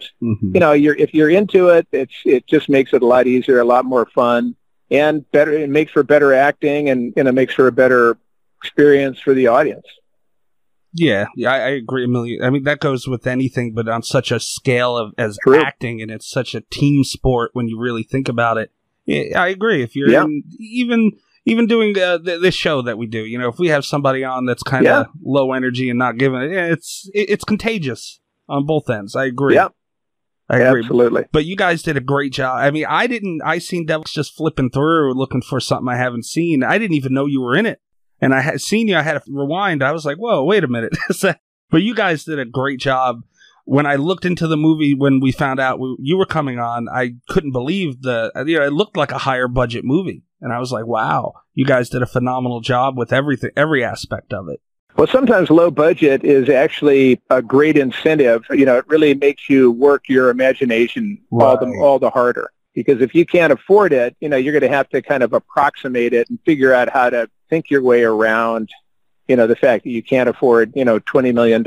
if you're into it, it just makes it a lot easier, a lot more fun, and better. It makes for better acting, and it makes for a better experience for the audience. Yeah, I agree a million. I mean, that goes with anything, but on such a scale as acting, and it's such a team sport when you really think about it. Yeah, I agree. If you're even doing this show that we do, if we have somebody on that's kind of low energy and not giving it, it's contagious on both ends. I agree. Yeah, I agree. Absolutely. But you guys did a great job. I mean, I seen Devils just flipping through looking for something I haven't seen. I didn't even know you were in it. And I had seen you, I had to rewind. I was like, whoa, wait a minute. But you guys did a great job. When I looked into the movie, when we found out you were coming on, I couldn't believe it looked like a higher budget movie. And I was like, wow, you guys did a phenomenal job with everything, every aspect of it. Well, sometimes low budget is actually a great incentive. It really makes you work your imagination all the harder. Because if you can't afford it, you're going to have to kind of approximate it and figure out how to think your way around, the fact that you can't afford, $20 million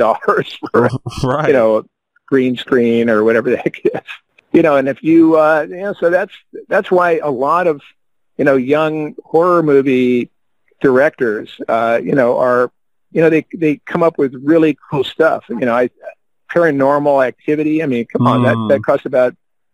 for, green screen or whatever the heck it is. And if you, so that's why a lot of, young horror movie directors, are, they come up with really cool stuff. Paranormal Activity. I mean, come on, that costs about,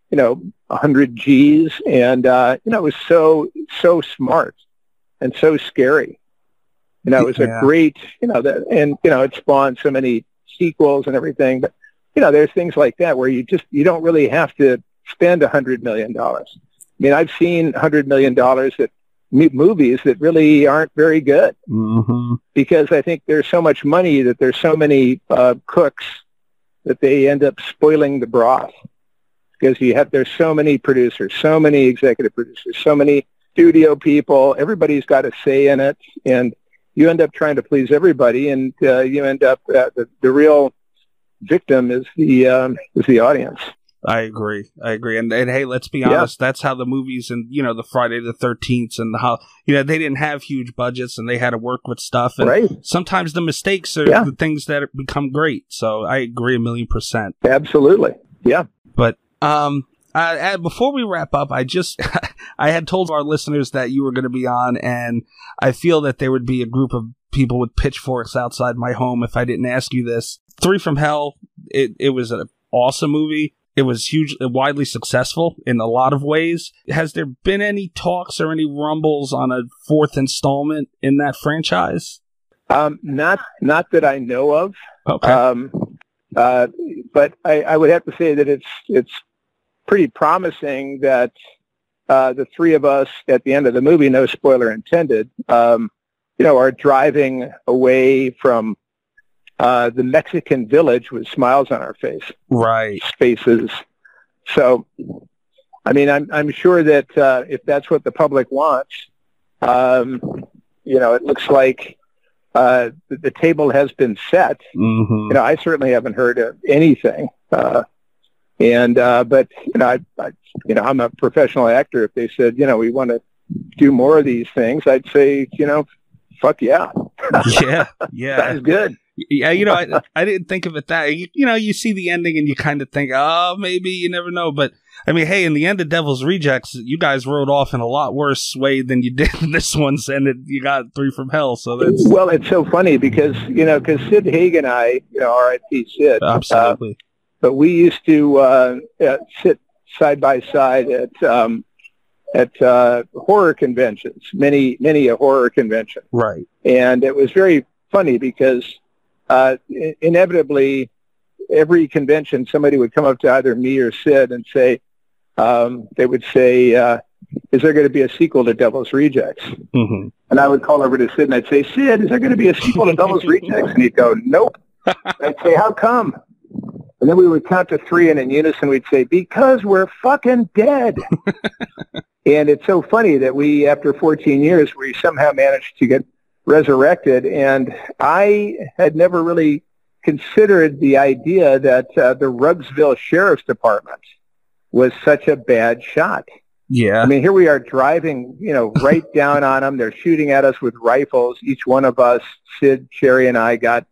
100 G's, and it was so smart and so scary. It was a great, it spawned so many sequels and everything. But there's things like that where you don't really have to spend $100 million. I mean, I've seen $100 million at movies that really aren't very good because I think there's so much money that there's so many cooks that they end up spoiling the broth. Because there's so many producers, so many executive producers, so many studio people. Everybody's got a say in it, and you end up trying to please everybody, and you end up the real victim is the audience. I agree. And hey, let's be honest. That's how the movies and, the Friday the 13th and how, they didn't have huge budgets and they had to work with stuff. And sometimes the mistakes are the things that become great. So I agree 1,000,000%. Absolutely. Yeah. But, before we wrap up, I had told our listeners that you were going to be on, and I feel that there would be a group of people with pitchforks outside my home if I didn't ask you this. 3 from Hell, it was an awesome movie. It was widely successful in a lot of ways. Has there been any talks or any rumbles on a 4th installment in that franchise? Not that I know of. Okay. But I would have to say that it's pretty promising that the 3 of us at the end of the movie, no spoiler intended, are driving away from the Mexican village with smiles on our faces. So, I mean, I'm sure that if that's what the public wants, it looks like the table has been set. Mm-hmm. I certainly haven't heard of anything. But I'm a professional actor. If they said, we want to do more of these things, I'd say, fuck yeah. Yeah. That's good. Yeah, I didn't think of it that. You see the ending and you kind of think, oh, maybe, you never know. But, I mean, hey, in the end of Devil's Rejects, you guys rode off in a lot worse way than you did in this one's, and you got 3 from Hell. So that's... Well, it's so funny because Sid Haig and I, R.I.P. Sid. Absolutely. But we used to sit side by side at horror conventions, many a horror convention. Right. And it was very funny because inevitably every convention somebody would come up to either me or Sid and say, they would say, is there going to be a sequel to Devil's Rejects? Mm-hmm. And I would call over to Sid and I'd say, Sid, is there going to be a sequel to Devil's Rejects? And he'd go, nope. I'd say, how come? And then we would count to 3 and in unison we'd say, because we're fucking dead. And it's so funny that we, after 14 years, we somehow managed to get resurrected. And I had never really considered the idea that the Rugsville Sheriff's Department was such a bad shot. Yeah. I mean, here we are driving, right down on them. They're shooting at us with rifles. Each one of us, Sid, Sherry, and I got,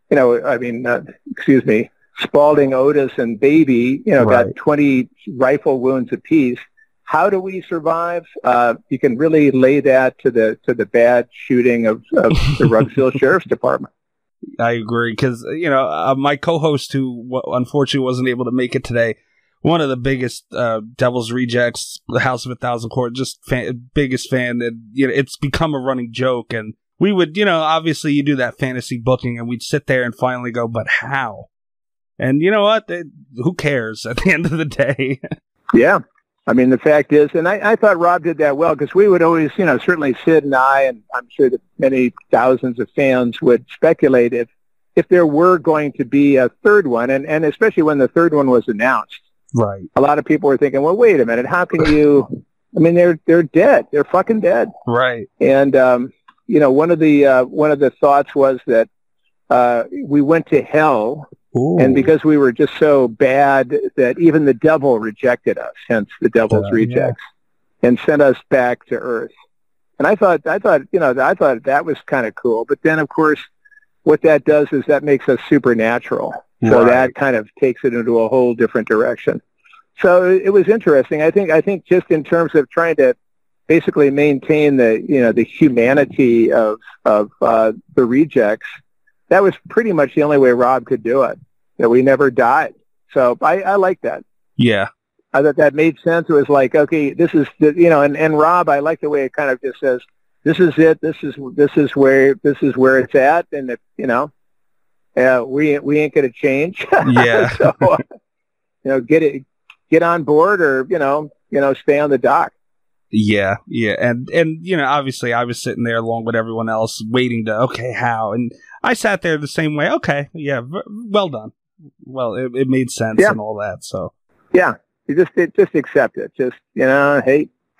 Spalding, Otis, and Baby, got 20 rifle wounds apiece. How do we survive? You can really lay that to the bad shooting of the Rugsville Sheriff's Department. I agree because my co-host who unfortunately wasn't able to make it today, one of the biggest Devil's Rejects, The House of 1,000 Corpses, biggest fan, and it's become a running joke. And we would, obviously you do that fantasy booking, and we'd sit there and finally go, but how? And you know what? Who cares at the end of the day? Yeah. I mean, the fact is, and I thought Rob did that well because we would always, certainly Sid and I, and I'm sure that many thousands of fans would speculate if there were going to be a third one, and especially when the third one was announced. Right. A lot of people were thinking, well, wait a minute, how can you, I mean, they're dead. They're fucking dead. Right. And, one of the thoughts was that we went to hell. Ooh. And because we were just so bad that even the devil rejected us, hence the Devil's Rejects, and sent us back to Earth. And I thought that was kind of cool. But then, of course, what that does is that makes us supernatural. So that kind of takes it into a whole different direction. So it was interesting. I think just in terms of trying to basically maintain the humanity of the Rejects, that was pretty much the only way Rob could do it, that we never died. So I like that. Yeah. I thought that made sense. It was like, okay, this is, and Rob, I like the way it kind of just says, this is it. This is where it's at. And if, we ain't going to change. Yeah. So, get on board or, stay on the dock. Yeah, and obviously I was sitting there along with everyone else waiting to, okay, how? And I sat there the same way, okay, yeah, well done. Well, it made sense and all that, so. Yeah, you just accept it. Just, hey,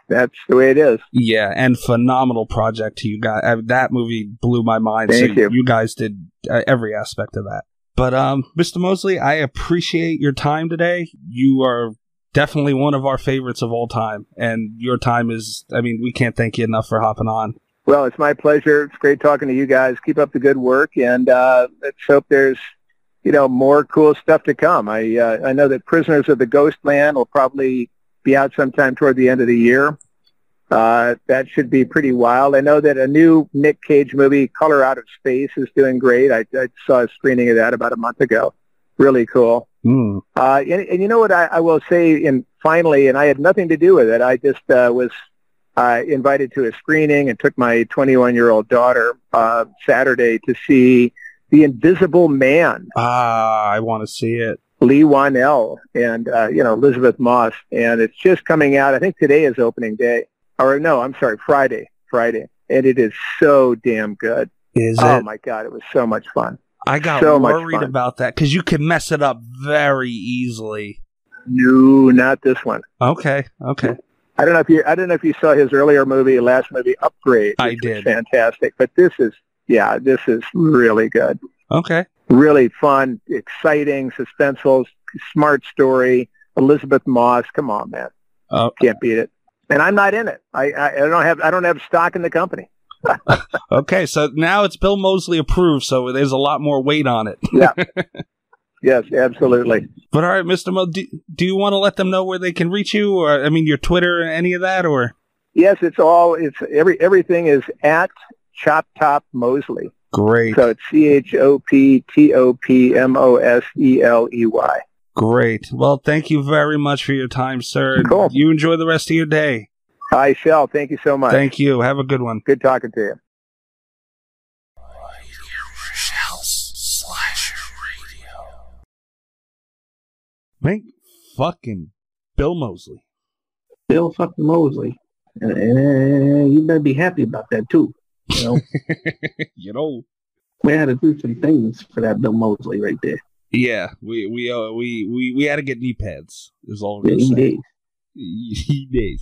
That's the way it is. Yeah, and phenomenal project to you guys. That movie blew my mind. Thank you. You guys did every aspect of that. But Mr. Mosley, I appreciate your time today. You are definitely one of our favorites of all time, and your time is, I mean, we can't thank you enough for hopping on. Well, it's my pleasure. It's great talking to you guys. Keep up the good work, and let's hope there's, more cool stuff to come. I know that Prisoners of the Ghostland will probably be out sometime toward the end of the year. That should be pretty wild. I know that a new Nick Cage movie, Color Out of Space, is doing great. I saw a screening of that about a month ago. Really cool. Mm. And you know what I will say, and finally, and I had nothing to do with it. I just was invited to a screening and took my 21-year-old daughter Saturday to see The Invisible Man. I want to see it. Lee Wanell and, Elizabeth Moss. And it's just coming out. I think today is opening day. Or no, I'm sorry, Friday. And it is so damn good. Is it? Oh, my God. It was so much fun. I got so worried about that because you can mess it up very easily. No, not this one. Okay. I don't know if you saw his last movie, Upgrade. I did. Fantastic. But this is really good. Okay. Really fun, exciting, suspenseful, smart story. Elizabeth Moss, come on, man. Can't beat it. And I'm not in it. I don't have stock in the company. Okay, so now it's Bill Mosley approved, so there's a lot more weight on it. Yeah. Yes, absolutely. But all right, Mr. Mo, do you want to let them know where they can reach you, or your Twitter, any of that, or? Yes, everything is at Chop Top Mosley. Great. So it's CHOPTOPMOSELEY. Great. Well, thank you very much for your time, sir. Cool. You enjoy the rest of your day. I shall. Thank you so much. Thank you. Have a good one. Good talking to you. Make fucking Bill Mosley. Bill fucking Mosley. And you better be happy about that too. We had to do some things for that Bill Mosley right there. Yeah, we had to get knee pads. Is all we're He saying. He did.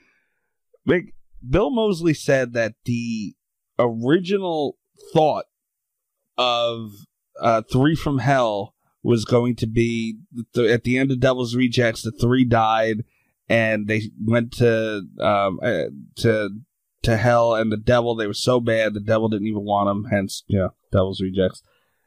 Bill Mosley said that the original thought of Three from Hell was going to be at the end of Devil's Rejects. The three died, and they went to hell, and the devil. They were so bad, the devil didn't even want them. Hence, Devil's Rejects.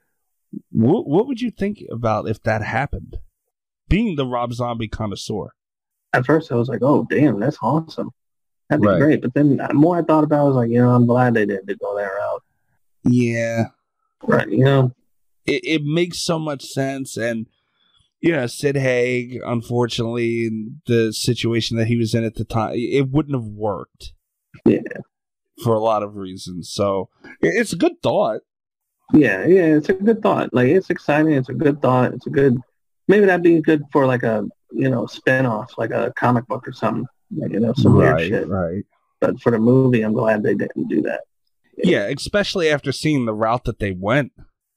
What would you think about if that happened? Being the Rob Zombie connoisseur. At first, I was like, "Oh, damn, that's awesome. That'd be great." But then, the more I thought about it, I was like, I'm glad they didn't go that route. Yeah. Right. It makes so much sense, and Sid Haig, unfortunately, in the situation that he was in at the time, it wouldn't have worked. Yeah. For a lot of reasons. So it's a good thought. Yeah, it's a good thought. Like, it's exciting. It's a good thought. Maybe that'd be good for like a spin-off, like a comic book or something. Like, some weird shit. Right. But for the movie, I'm glad they didn't do that. Yeah, especially after seeing the route that they went.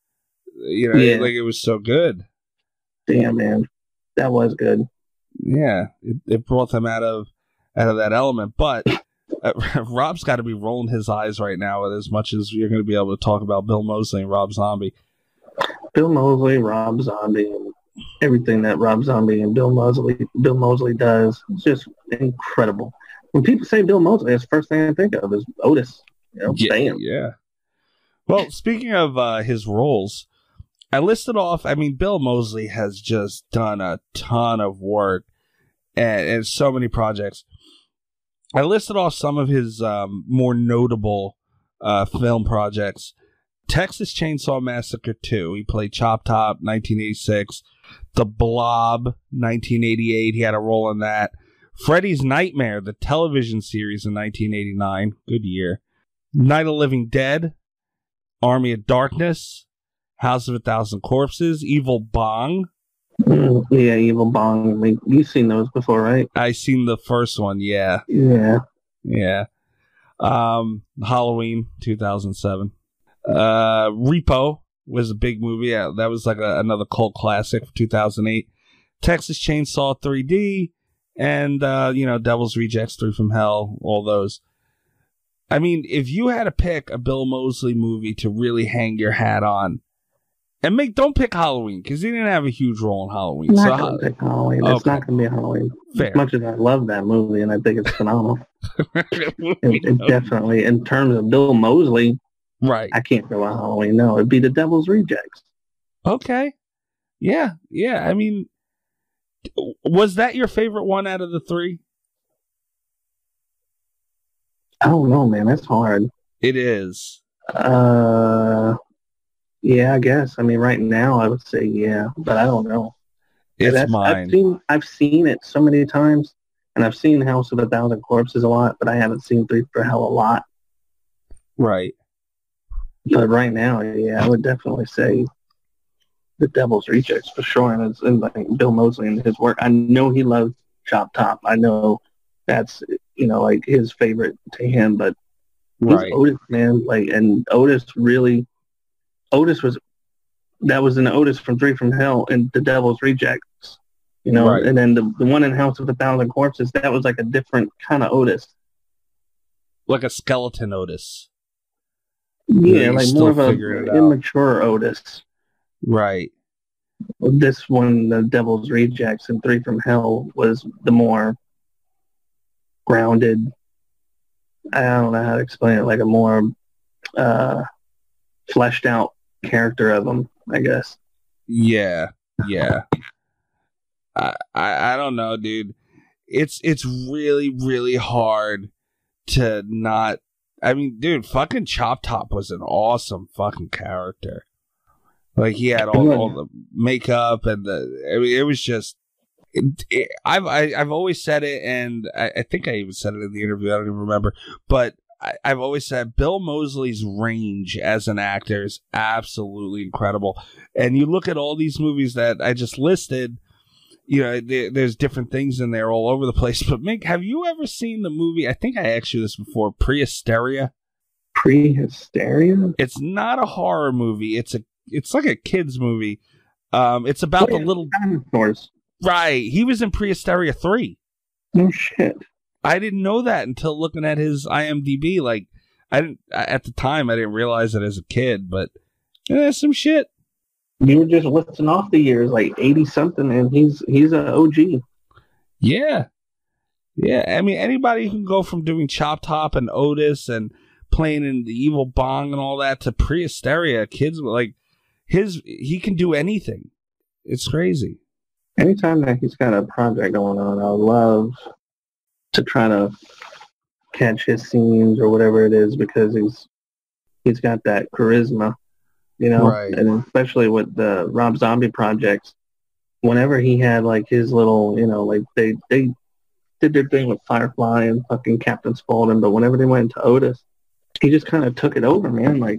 It was so good. Damn, man, that was good. Yeah, it brought them out of that element. But Rob's got to be rolling his eyes right now with as much as you're going to be able to talk about Bill Mosley and Rob Zombie. Bill Mosley, Rob Zombie, and everything that Rob Zombie and Bill Mosley does. It's just incredible. When people say Bill Mosley, that's the first thing I think of is Otis. Bam. Yeah. Well, speaking of his roles, I listed off, Bill Mosley has just done a ton of work and so many projects. I listed off some of his more notable film projects. Texas Chainsaw Massacre 2. He played Chop Top, 1986. The Blob, 1988. He had a role in that. Freddy's Nightmare, the television series in 1989. Good year. Night of the Living Dead. Army of Darkness. House of a Thousand Corpses. Evil Bong. Yeah, Evil Bong. You've seen those before, right? I seen the first one, yeah. Yeah. Halloween, 2007. Repo was a big movie. Yeah, that was like another cult classic, 2008. Texas Chainsaw 3D and Devil's Rejects, 3 from Hell, all those. I mean, if you had to pick a Bill Moseley movie to really hang your hat on, and don't pick Halloween, because he didn't have a huge role in Halloween. I'm not going to pick Halloween. It's not going to be Halloween. Fair. As much as I love that movie, and I think it's phenomenal. it definitely, in terms of Bill Moseley, right? I can't go on Halloween. No, it'd be The Devil's Rejects. Okay. Yeah. I mean, was that your favorite one out of the 3? I don't know, man. That's hard. It is. Yeah, I guess. I mean, right now I would say yeah, but I don't know. It's mine. I've seen it so many times, and I've seen House of a Thousand Corpses a lot, but I haven't seen 3 from Hell a lot. Right. But right now, yeah, I would definitely say The Devil's Rejects for sure, and it's in like Bill Moseley and his work. I know he loved Chop Top. I know that's like his favorite to him, but right. Otis, man, and Otis was an Otis from 3 from Hell and The Devil's Rejects, right. And then the one in House of a Thousand Corpses, that was like a different kind of Otis. Like a skeleton Otis. Yeah, like more of a immature Otis. Right. This one, The Devil's Rejects and 3 from Hell, was the more grounded, I don't know how to explain it, like a more fleshed out character of him, I guess. Yeah. I don't know, dude. It's really, really hard to not. I mean, dude, fucking Chop Top was an awesome fucking character. Like, he had all the makeup and it was just. I've always said it, and I think I even said it in the interview. I don't even remember, but I've always said Bill Moseley's range as an actor is absolutely incredible. And you look at all these movies that I just listed, there's different things in there all over the place. But Mick, have you ever seen the movie? I think I asked you this before. Prehysteria. Prehysteria? It's not a horror movie. It's like a kids movie. It's about the little dinosaurs. Right. He was in Prehysteria 3. No shit. I didn't know that until looking at his IMDb. Like, at the time, I didn't realize it as a kid, but that's some shit. You were just listing off the years, like 80 something, and he's an OG. Yeah. I mean, anybody can go from doing Chop Top and Otis and playing in the Evil Bong and all that to Prehysteria. Kids, like, he can do anything. It's crazy. Anytime that he's got a project going on, I love to try to catch his scenes or whatever it is, because he's got that charisma, right. And especially with the Rob Zombie projects, whenever he had like his little, like they did their thing with Firefly and fucking Captain Spaulding, but whenever they went into Otis, he just kind of took it over, man. Like,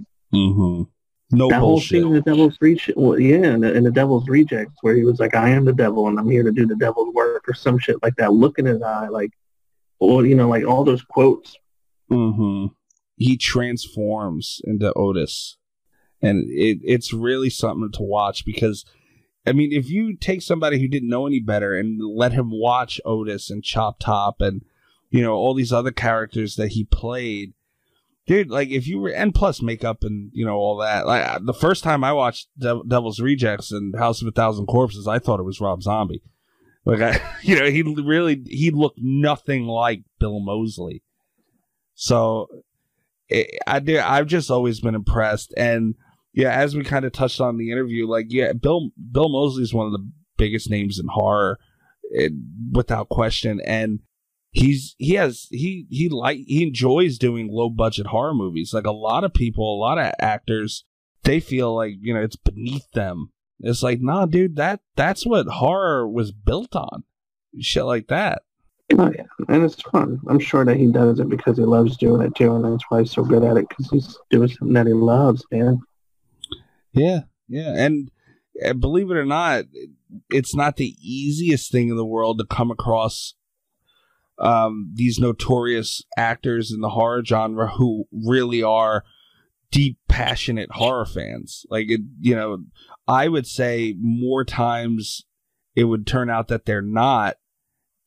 no that bullshit. whole scene in the Devil's Rejects, in the Devil's Rejects, where he was like, "I am the devil, and I'm here to do the devil's work," or some shit like that. Look in his eye, like, or like all those quotes. He transforms into Otis, and it's really something to watch, because, I mean, if you take somebody who didn't know any better and let him watch Otis and Chop Top and all these other characters that he played. Dude, like, if you were, and plus makeup and, all that. Like, the first time I watched Devil's Rejects and House of a Thousand Corpses, I thought it was Rob Zombie. Like, he looked nothing like Bill Moseley. So, I've just always been impressed. And, yeah, as we kind of touched on in the interview, like, yeah, Bill Moseley is one of the biggest names in horror, without question. And he enjoys doing low budget horror movies. Like, a lot of people, a lot of actors, they feel like, it's beneath them. It's like, nah, dude, that's what horror was built on. Shit like that. Oh yeah, and it's fun. I'm sure that he does it because he loves doing it too, and that's why he's so good at it, because he's doing something that he loves, man. Yeah, and believe it or not, it's not the easiest thing in the world to come across these notorious actors in the horror genre who really are deep, passionate horror fans. Like, I would say more times it would turn out that they're not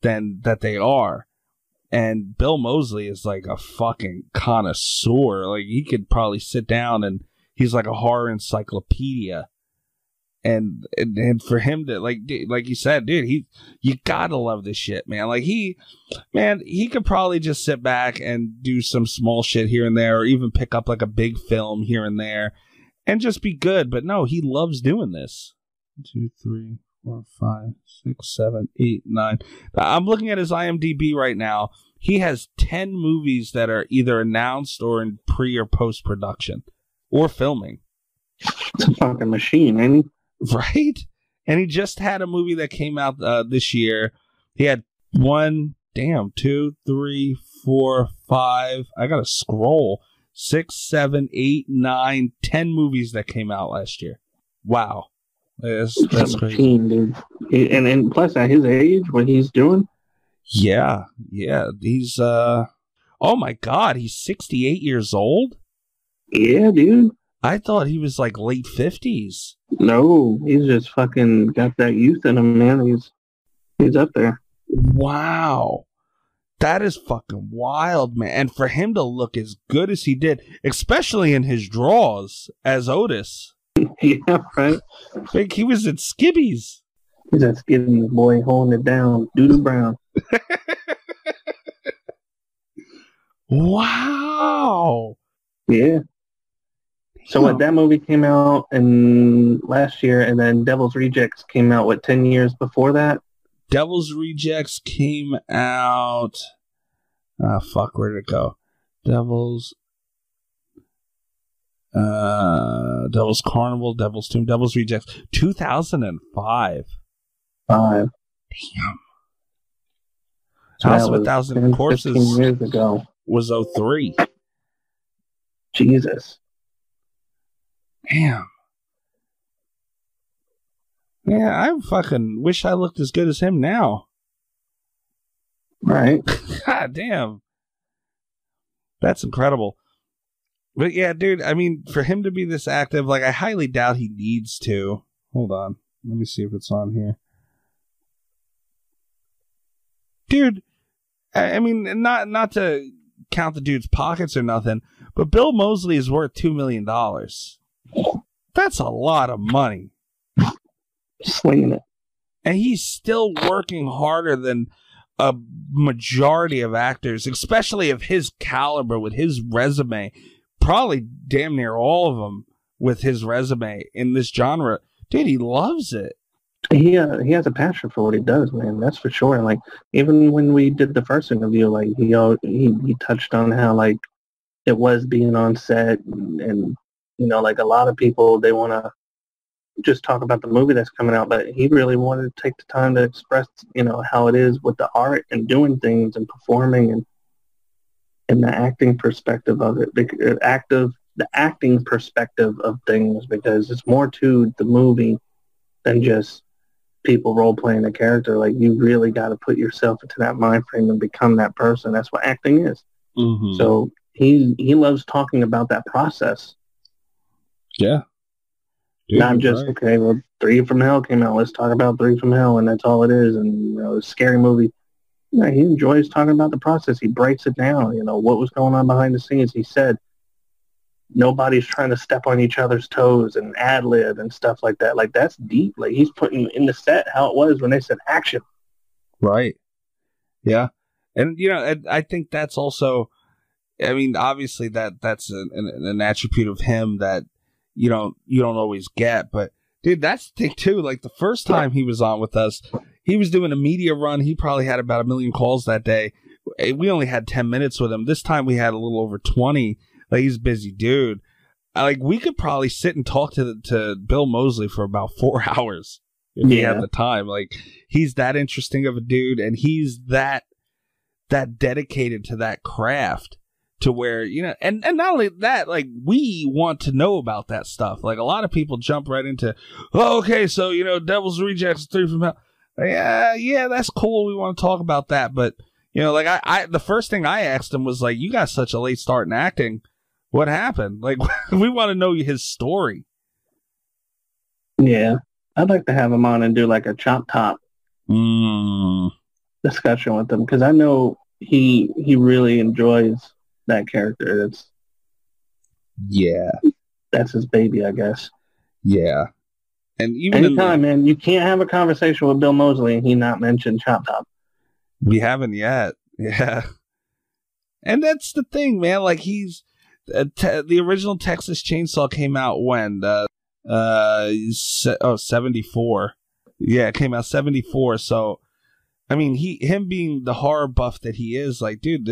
than that they are. And Bill Moseley is like a fucking connoisseur. Like, he could probably sit down and he's like a horror encyclopedia. And for him to, like you said, dude, you gotta love this shit, man. Like, he could probably just sit back and do some small shit here and there, or even pick up like a big film here and there and just be good. But no, he loves doing this. 2, 3, 4, 5, 6, 7, 8, 9. I'm looking at his IMDb right now. He has 10 movies that are either announced or in pre or post production or filming. It's a fucking machine, ain't he? Right? And he just had a movie that came out this year. He had 2, 3, 4, 5. I gotta scroll. 6, 7, 8, 9, 10 movies that came out last year. Wow. That's crazy, dude. And plus, at his age, what he's doing. Yeah. He's oh my God, he's 68 years old. Yeah, dude. I thought he was like late 50s. No, he's just fucking got that youth in him, man. He's up there. Wow. That is fucking wild, man. And for him to look as good as he did, especially in his draws as Otis. Yeah, right. Like, he was at Skibby's. He's at Skibby's, boy, holding it down. Doodoo Brown. Wow. Yeah. So what, that movie came out last year, and then Devil's Rejects came out, 10 years before that? Devil's Rejects came out... where did it go? Devil's Carnival, Devil's Tomb, Devil's Rejects, 2005. 5. Damn. House of 1,000 Corpses years ago. Was 03. Jesus. Damn. Yeah, I fucking wish I looked as good as him now. Right. God damn. That's incredible. But yeah, dude, I mean, for him to be this active, like, I highly doubt he needs to. Hold on. Let me see if it's on here. Dude, I mean, not to count the dude's pockets or nothing, but Bill Moseley is worth $2 million. That's a lot of money. Swinging it. And he's still working harder than a majority of actors, especially of his caliber, with his resume. Probably damn near all of them with his resume in this genre. Dude, he loves it. He has a passion for what he does, man. That's for sure. And like, even when we did the first interview, like he touched on how like it was being on set, and you know, like a lot of people, they want to just talk about the movie that's coming out, but he really wanted to take the time to express, you know, how it is with the art and doing things and performing and the acting perspective of it, the acting perspective of things, because it's more to the movie than just people role playing a character. Like, you really got to put yourself into that mind frame and become that person. That's what acting is. Mm-hmm. So he loves talking about that process. Yeah. Dude, not just, right. Okay, well, 3 from Hell came out. Let's talk about 3 from Hell, and that's all it is. And, you know, a scary movie. You know, he enjoys talking about the process. He breaks it down. You know, what was going on behind the scenes. He said nobody's trying to step on each other's toes and ad-lib and stuff like that. Like, that's deep. Like, he's putting in the set how it was when they said action. Right. Yeah. And, you know, I think that's also, I mean, obviously that's an attribute of him that you don't always get. But, dude, that's the thing, too. Like, the first time he was on with us, he was doing a media run. He probably had about 1 million calls that day. We only had 10 minutes with him. This time we had a little over 20. Like, he's a busy dude. Like, we could probably sit and talk to Bill Moseley for about 4 hours if we had the time. Like, he's that interesting of a dude, and he's that dedicated to that craft to where, you know, and not only that, like, we want to know about that stuff. Like, a lot of people jump right into, oh, okay, so, you know, Devil's Rejects 3 from Hell. Yeah, that's cool. We want to talk about that. But, you know, like, I the first thing I asked him was, like, you got such a late start in acting. What happened? Like, we want to know his story. Yeah. I'd like to have him on and do, like, a chop top. discussion with him because I know he really enjoys that character. That's his baby, I guess. Yeah. And even anytime, man, you can't have a conversation with Bill Moseley and he not mention Chop Top. We haven't yet. Yeah. And that's the thing, man. Like he's the original Texas Chainsaw came out when 74. Yeah, it came out 74. So I mean, him being the horror buff that he is, like, dude,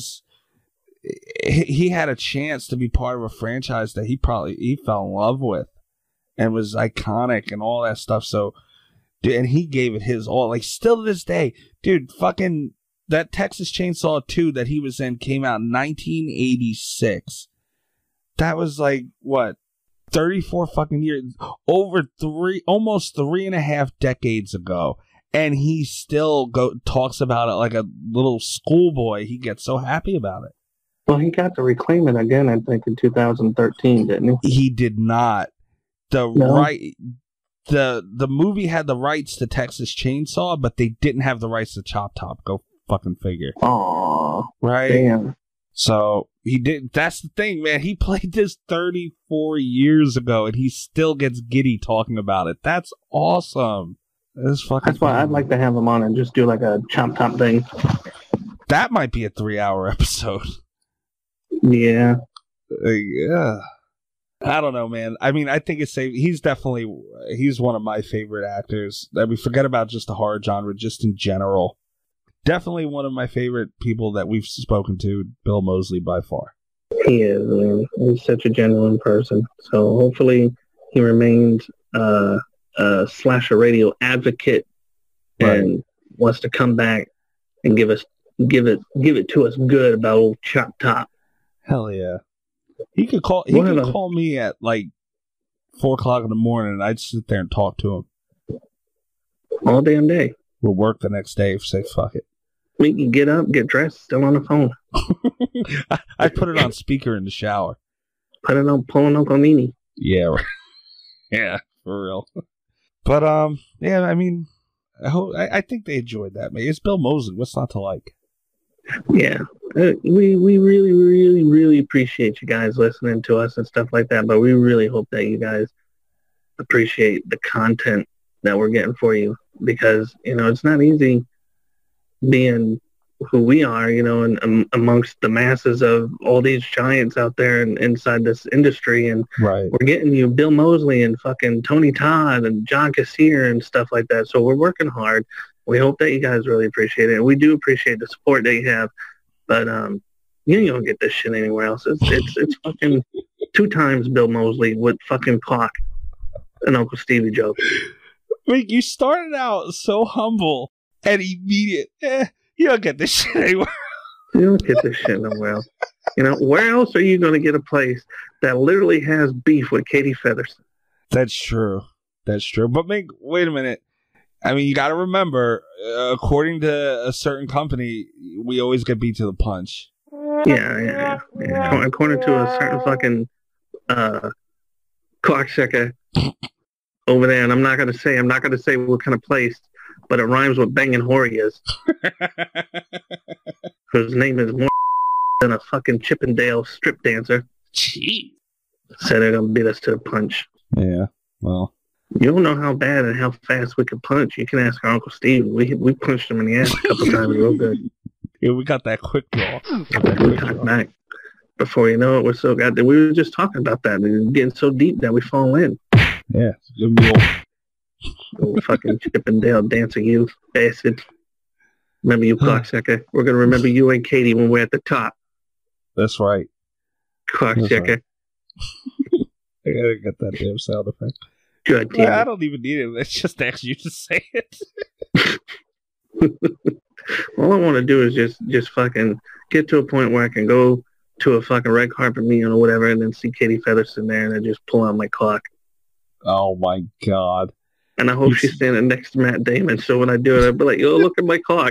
he had a chance to be part of a franchise that he fell in love with and was iconic and all that stuff. So, dude, and he gave it his all. Like, still to this day, dude, fucking that Texas Chainsaw 2 that he was in came out in 1986. That was like, what, 34 fucking years, almost 3.5 decades ago. And he still talks about it like a little schoolboy. He gets so happy about it. Well, he got to reclaim it again, I think, in 2013, didn't he? He did not. The movie had the rights to Texas Chainsaw, but they didn't have the rights to Chop Top. Go fucking figure. Aw. Right? Damn. So he did. That's the thing, man. He played this 34 years ago, and he still gets giddy talking about it. That's awesome. That's why I'd like to have him on and just do like a Chop Top thing. That might be a 3-hour episode. Yeah. Yeah. I don't know, man. I mean, I think it's safe. He's one of my favorite actors. I mean, forget about just the horror genre, just in general. Definitely one of my favorite people that we've spoken to, Bill Moseley, by far. He is, man. He's such a genuine person. So hopefully he remains a slasher radio advocate and wants to come back and give it to us good about old Chop Top. Hell yeah. He could call me at like 4:00 in the morning and I'd sit there and talk to him. All damn day. We'll work the next day, say fuck it. We can get up, get dressed, still on the phone. I put it on speaker in the shower. Put it on pulling Uncle Nini. Yeah, right. Yeah, for real. But yeah, I mean, I think they enjoyed that. Man, it's Bill Moseley. What's not to like? Yeah, we really, really, really appreciate you guys listening to us and stuff like that. But we really hope that you guys appreciate the content that we're getting for you, because it's not easy being who we are, and amongst the masses of all these giants out there and inside this industry. And we're getting you Bill Moseley and fucking Tony Todd and John Kassir and stuff like that. So we're working hard. We hope that you guys really appreciate it. And we do appreciate the support that you have. But you don't get this shit anywhere else. It's fucking 2 times Bill Moseley with fucking clock and Uncle Stevie joke. Wait, you started out so humble and immediate. You don't get this shit anywhere. You don't get this shit nowhere else. Where else are you going to get a place that literally has beef with Katie Featherston? That's true. But wait a minute. I mean, you got to remember, according to a certain company, we always get beat to the punch. Yeah. According to a certain fucking cocksucker over there, and I'm not gonna say what kind of place, but it rhymes with banging Horias. Whose name is more than a fucking Chippendale strip dancer. Jeez. Said they're gonna beat us to the punch. Yeah, well. You don't know how bad and how fast we can punch. You can ask our Uncle Steve. We punched him in the ass a couple times real good. Yeah, we got that quick draw. We got back. Before you know it, we're so goddamn. We were just talking about that. And getting so deep that we fall in. Yeah. Old fucking Chippendale dancing youth bastard. Remember you, cocksucker. We're going to remember you and Katie when we're at the top. That's right. Cocksucker. I gotta get that damn sound effect. Good deal. I don't even need it. Let's just ask you to say it. All I want to do is just fucking get to a point where I can go to a fucking red carpet meeting or whatever and then see Katie Featherston there and I just pull out my clock. Oh my God. And I hope she's standing next to Matt Damon, so when I do it, I'll be like, yo, look at my clock.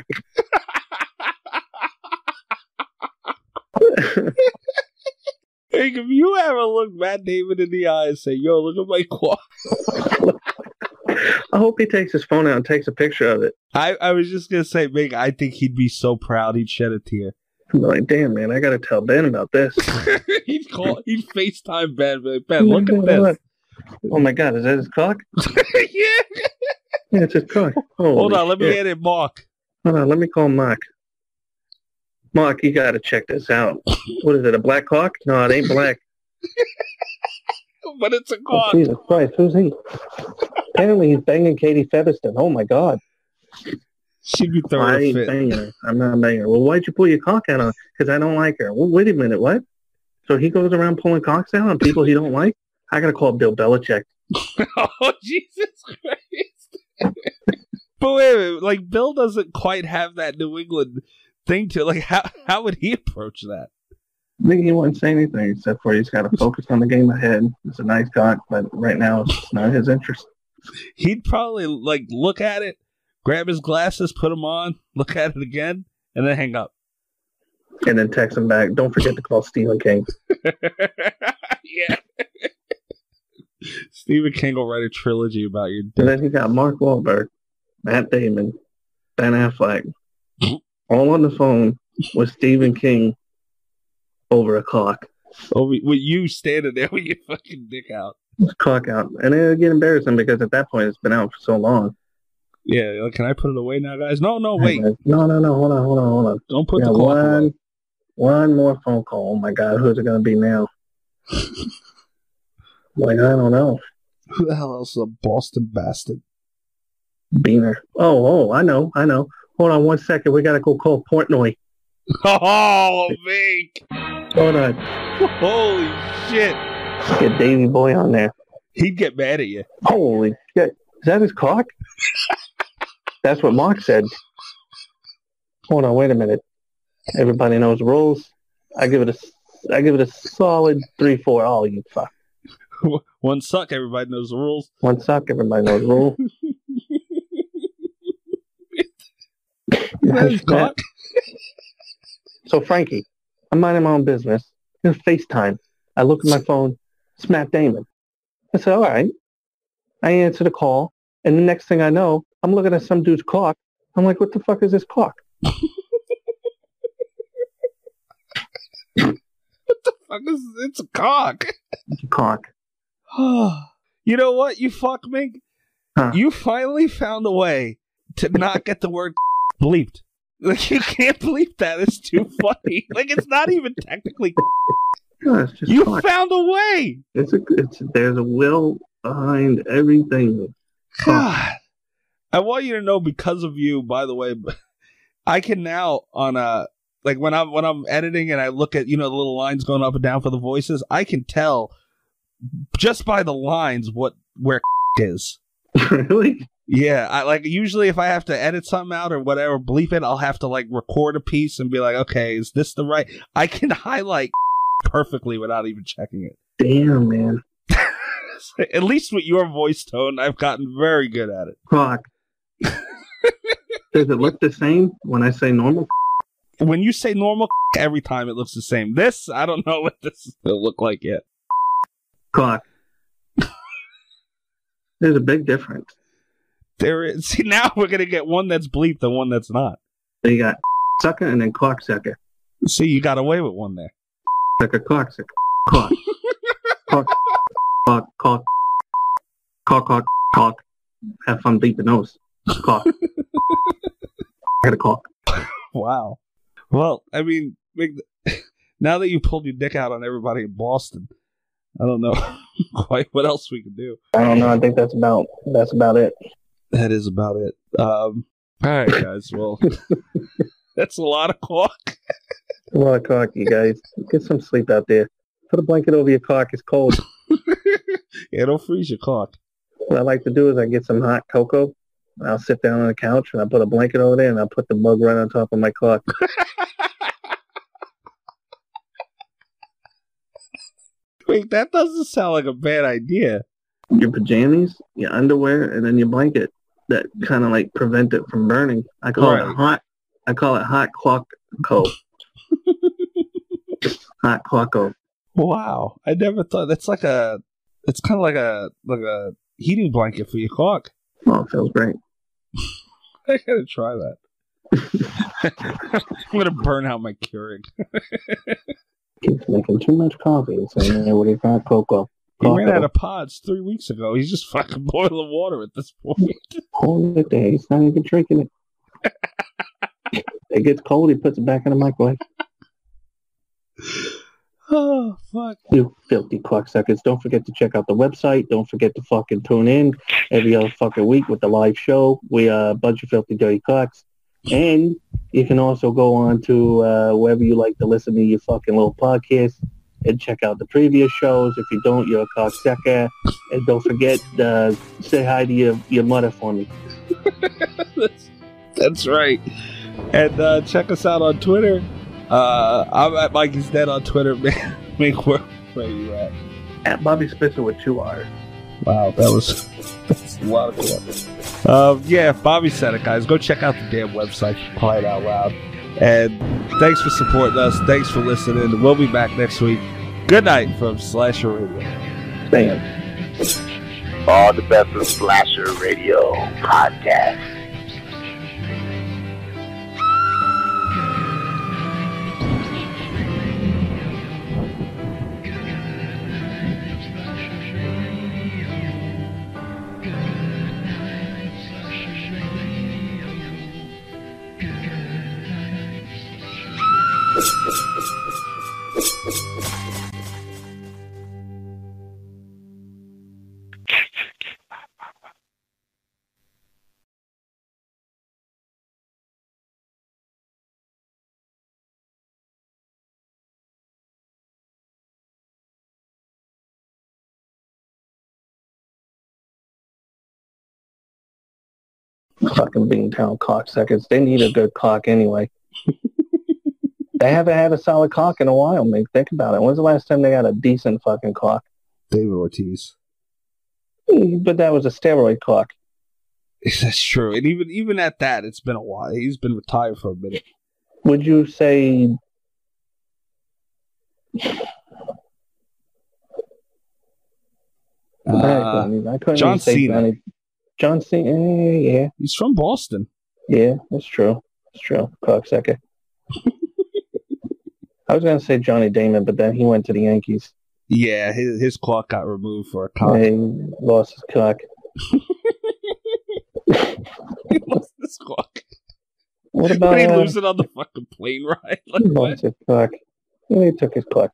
Hey, if you ever look Matt Damon in the eye and say, yo, look at my clock. I hope he takes his phone out and takes a picture of it. I was just gonna say, Ming, I think he'd be so proud he'd shed a tear. I'm like, damn, man, I gotta tell Ben about this. he'd FaceTime Ben, be like, Ben, look at this. Oh my God, is that his cock? Yeah, it's his cock. Hold on, let me edit Mark. Hold on, let me call Mark. Mark, you gotta check this out. What is it, a black cock? No, it ain't black. But it's a cock. Oh, Jesus Christ, who's he? Apparently he's banging Katie Featherston. Oh my God. She'd be throwing I ain't banging her. I'm not banging her. Well, why'd you pull your cock out on? Because I don't like her. Well, wait a minute, what? So he goes around pulling cocks out on people he don't like? I gotta call Bill Belichick. Oh, Jesus Christ. But wait a minute, like, Bill doesn't quite have that New England thing to, like, how would he approach that? I think he wouldn't say anything except for he's got to focus on the game ahead. It's a nice cock, but right now it's not his interest. He'd probably, like, look at it, grab his glasses, put them on, look at it again, and then hang up. And then text him back. Don't forget to call Stephen King. Yeah. Stephen King will write a trilogy about your dick. And then he got Mark Wahlberg, Matt Damon, Ben Affleck, all on the phone with Stephen King over a cock. Oh, with you standing there with your fucking dick out. Cock out. And it'll get embarrassing because at that point it's been out for so long. Yeah, like, can I put it away now, guys? No, wait. No. Hold on. Don't put the cock away. One more phone call. Oh my God, who's it going to be now? Like, I don't know. Who the hell else is a Boston bastard? Beaner. Oh, I know. Hold on 1 second. We got to go call Portnoy. Oh, Mink. Hold on. Holy shit. Get Davey Boy on there. He'd get mad at you. Holy shit. Is that his cock? That's what Mark said. Hold on, wait a minute. Everybody knows the rules. I give it a solid 3-4. Oh, you fuck. One suck, everybody knows the rules. One suck, everybody knows the rules. That's cock. So, Frankie, I'm minding my own business. It's FaceTime. I look at my phone. It's Matt Damon. I said, all right. I answer the call, and the next thing I know, I'm looking at some dude's cock. I'm like, what the fuck is this cock? What the fuck is this? It's a cock. It's a cock. You know what, you fuck me? Huh? You finally found a way to not get the word bleeped. Like, you can't bleep that. It's too funny. Like, it's not even technically. No, it's just you cock. found a way. There's a will behind everything. God. I want you to know, because of you, by the way, I can now on like when I'm editing and I look at, the little lines going up and down for the voices, I can tell just by the lines where is. Really? Yeah, I like usually if I have to edit something out or whatever, bleep it, I'll have to like record a piece and be like, okay, is this the right? I can highlight perfectly without even checking it. Damn, man. At least with your voice tone, I've gotten very good at it. Cock. Does it look the same when I say normal? When you say normal, every time it looks the same. This, I don't know what this is going to look like yet. Cock. There's a big difference. There is. See, now we're going to get one that's bleeped and one that's not. So you got sucker and then cock sucker. See, you got away with one there. Sucker, cock sucker. Cock. Cock. Cock. Cock. Cock. Cock. Cock. Have fun beeping those. Cock. I got a cock. Wow. Well, I mean, now that you pulled your dick out on everybody in Boston, I don't know quite what else we can do. I don't know. I think that's about it. That is about it. All right, guys. Well, that's a lot of cock. A lot of cock, you guys. Get some sleep out there. Put a blanket over your cock. It's cold. Yeah, don't freeze your cock. What I like to do is I get some hot cocoa. I'll sit down on the couch and I'll put a blanket over there and I'll put the mug right on top of my cock. Wait, that doesn't sound like a bad idea. Your pajamas, your underwear, and then your blanket that kind of like prevent it from burning. I call it hot clock-co. Hot clock-co. Wow, I never thought it's kind of like a heating blanket for your cock. Oh, it feels great. I gotta try that. I'm gonna burn out my Keurig. He's making too much coffee. So what do you got, Coco? He ran out of pods 3 weeks ago. He's just fucking boiling water at this point. Hold it there. He's not even drinking it. It gets cold, he puts it back in the microwave. Oh, fuck. You filthy cocksuckers. Don't forget to check out the website. Don't forget to fucking tune in every other fucking week with the live show. We are a bunch of filthy dirty cocks. And you can also go on to wherever you like to listen to your fucking little podcast and check out the previous shows. If you don't, you're a cocksucker. And don't forget, say hi to your mother for me. That's right. And check us out on Twitter. I'm at Mikey's Dead on Twitter. Make where you at? At Bobby Spitzer with 2 R's. Wow, that's a lot of cool. Yeah, Bobby said it, guys. Go check out the damn website. Quiet out loud. And thanks for supporting us. Thanks for listening. We'll be back next week. Good night from Slasher Radio. Damn. All the best of Slasher Radio podcast. Fucking Beantown cocksuckers. They need a good cock anyway. They haven't had a solid cock in a while, mate. Think about it. When's the last time they got a decent fucking cock? David Ortiz. But that was a steroid cock. That's true. And even at that, it's been a while. He's been retired for a minute. Would you say... I couldn't John say Cena. John Cena, yeah. He's from Boston. Yeah, that's true. That's true. Cocksucker. I was going to say Johnny Damon, but then he went to the Yankees. Yeah, his cock got removed for a cock. He lost his cock. He lost his cock. What about... Did he lose it on the fucking plane ride? Like, he lost his cock. He took his cock.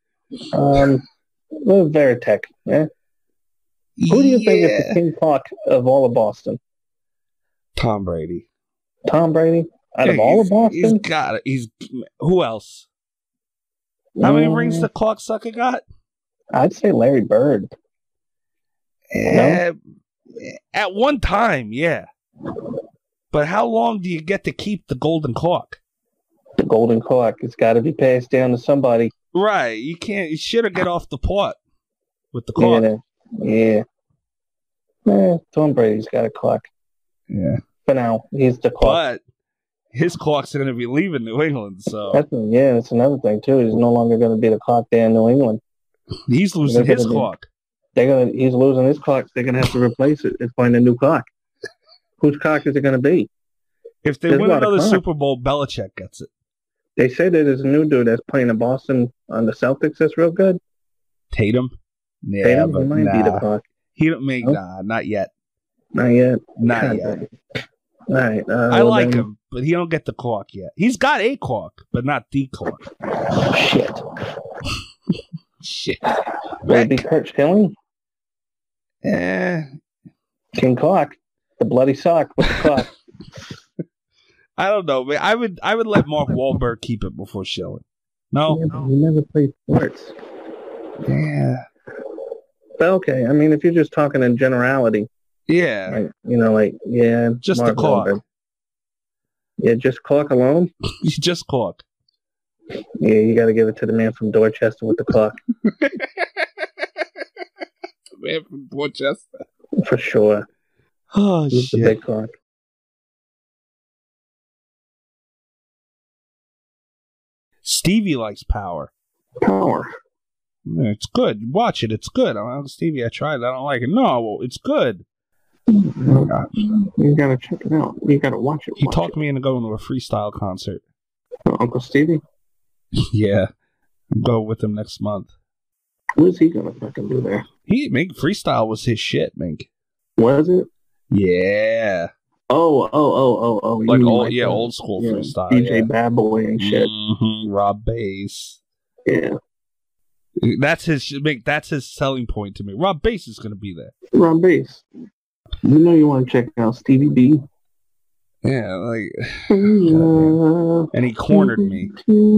Veritech, yeah? Who do you think is the king cock of all of Boston? Tom Brady. Tom Brady? Out of all of Boston? He's got it. Who else? How many rings the cocksucker got? I'd say Larry Bird. No? At one time, yeah. But how long do you get to keep the golden cock? The golden cock. It's got to be passed down to somebody. Right. You can't. You should have get off the pot with the cock. Yeah. Tom Brady's got a cock. Yeah. For now, he's the cock. But his cock's going to be leaving New England, so... That's another thing, too. He's no longer going to be the cock there in New England. He's losing his cock. He's losing his cock. They're going to have to replace it and find a new cock. Whose cock is it going to be? If they win another Super Bowl, Belichick gets it. They say that there's a new dude that's playing in Boston on the Celtics that's real good. Tatum? Yeah, Tatum? but He might be the cock. He don't make... Nah, not yet. Not yet? Not yet. All right. I like him, but he don't get the cock yet. He's got a cock, but not the cock. Shit. Would it be Kurt Schilling? King Cock. The bloody sock with the cock. I don't know, man. I would let Mark Wahlberg keep it before Schilling. No? Yeah, he never played sports. Yeah. But okay, I mean, if you're just talking in generality. Yeah. Just Mark the cock. Wahlberg. Yeah, just cock alone? Just cock. Yeah, you got to give it to the man from Dorchester with the cock. The man from Dorchester. For sure. Oh, He's shit. the big cock. Stevie likes Power. Power. Yeah, it's good. Watch it. It's good. Stevie, I tried it. I don't like it. No, it's good. You gotta check it out. You gotta watch it. He talked me into going to a freestyle concert. Uncle Stevie? Yeah. Go with him next month. What's he gonna fucking do there? Freestyle was his shit, Mink. Was it? Yeah. Oh. Like old school freestyle. DJ Bad Boy and shit. Mm-hmm. Rob Bass. Yeah. That's his selling point to me. Rob Bass is gonna be there. Rob Bass. You know you want to check out Stevie B. Yeah, like, and he cornered me.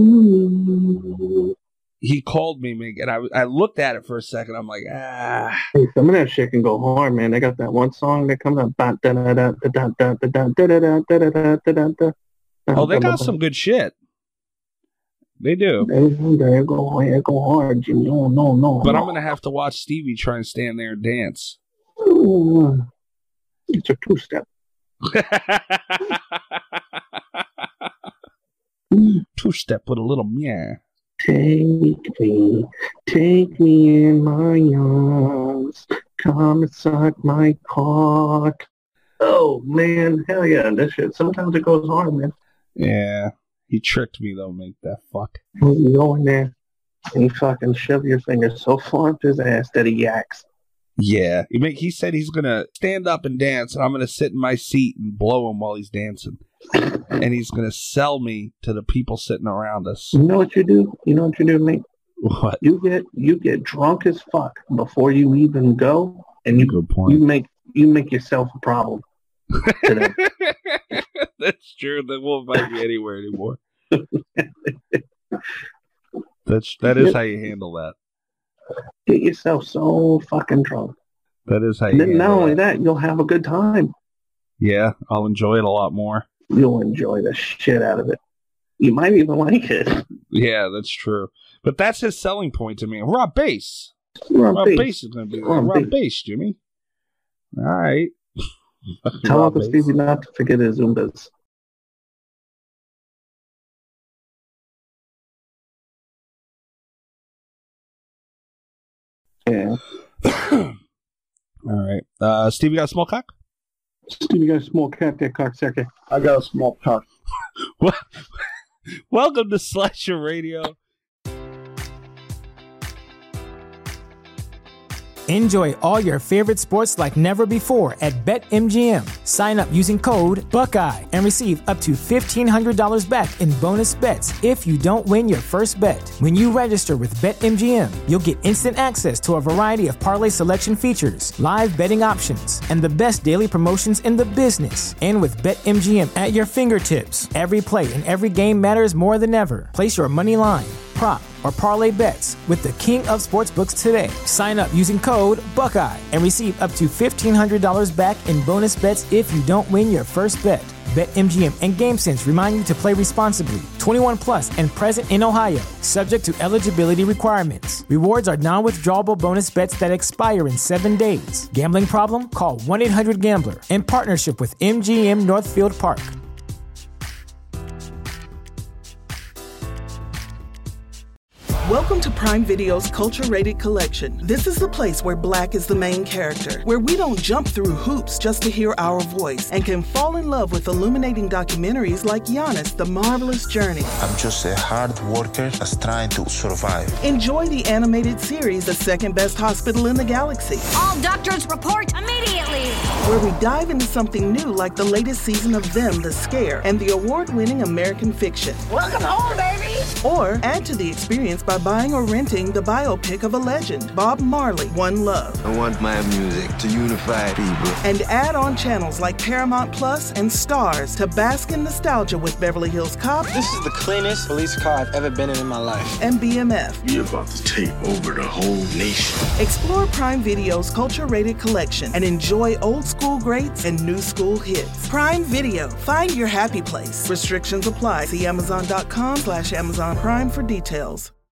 He called me, Mink, and I looked at it for a second. I'm like, Hey, some of that shit can go hard, man. They got that one song that comes out. Oh, they got some good shit. They do. They go hard, Jimmy. No. But I'm gonna have to watch Stevie try and stand there and dance. It's a two-step. Two-step with a little meow. Take me in my arms, come and suck my cock. Oh man, hell yeah, that shit. Sometimes it goes hard, man. Yeah, he tricked me though, Mink, that fuck. You go in there and you fucking shove your finger so far up his ass that he yaks. Yeah, he said he's gonna stand up and dance, and I'm gonna sit in my seat and blow him while he's dancing, and he's gonna sell me to the people sitting around us. You know what you do? Mate? What? You get drunk as fuck before you even go, and you make yourself a problem. That's true. They won't invite me anywhere anymore. That is how you handle that. Get yourself so fucking drunk. That is how you and then handle not only that, you'll have a good time. Yeah, I'll enjoy it a lot more. You'll enjoy the shit out of it. You might even like it. Yeah, that's true. But that's his selling point to me. Rob Bass. Rob Bass is going to be there. Rob Bass, Jimmy. All right. Tell Uncle Stevie not to forget his Zumbas. Yeah. All right. Stevie got a small cock? Stevie got a small cock there, cocksucker. I got a small cock. Welcome to Slasher Radio. Enjoy all your favorite sports like never before at BetMGM. Sign up using code Buckeye and receive up to $1,500 back in bonus bets if you don't win your first bet. When you register with BetMGM, you'll get instant access to a variety of parlay selection features, live betting options, and the best daily promotions in the business. And with BetMGM at your fingertips, every play and every game matters more than ever. Place your money line, prop, or parlay bets with the king of sportsbooks today. Sign up using code Buckeye and receive up to $1,500 back in bonus bets if you don't win your first bet. BetMGM and GameSense remind you to play responsibly. 21 plus and present in Ohio, subject to eligibility requirements. Rewards are non-withdrawable bonus bets that expire in 7 days. Gambling problem? Call 1-800-GAMBLER. In partnership with MGM Northfield Park. Welcome to Prime Video's Culture-Rated Collection. This is the place where Black is the main character, where we don't jump through hoops just to hear our voice, and can fall in love with illuminating documentaries like Giannis, The Marvelous Journey. I'm just a hard worker that's trying to survive. Enjoy the animated series, The Second Best Hospital in the Galaxy. All doctors report immediately. Where we dive into something new like the latest season of Them, The Scare, and the award-winning American Fiction. Welcome home, baby. Or add to the experience by buying or renting the biopic of a legend, Bob Marley, One Love. I want my music to unify people. And add on channels like Paramount Plus and Stars to bask in nostalgia with Beverly Hills Cop. This is the cleanest police car I've ever been in my life. And BMF. You're about to take over the whole nation. Explore Prime Video's Culture-Rated Collection and enjoy old school greats and new school hits. Prime Video. Find your happy place. Restrictions apply. See Amazon.com/Amazon Prime for details.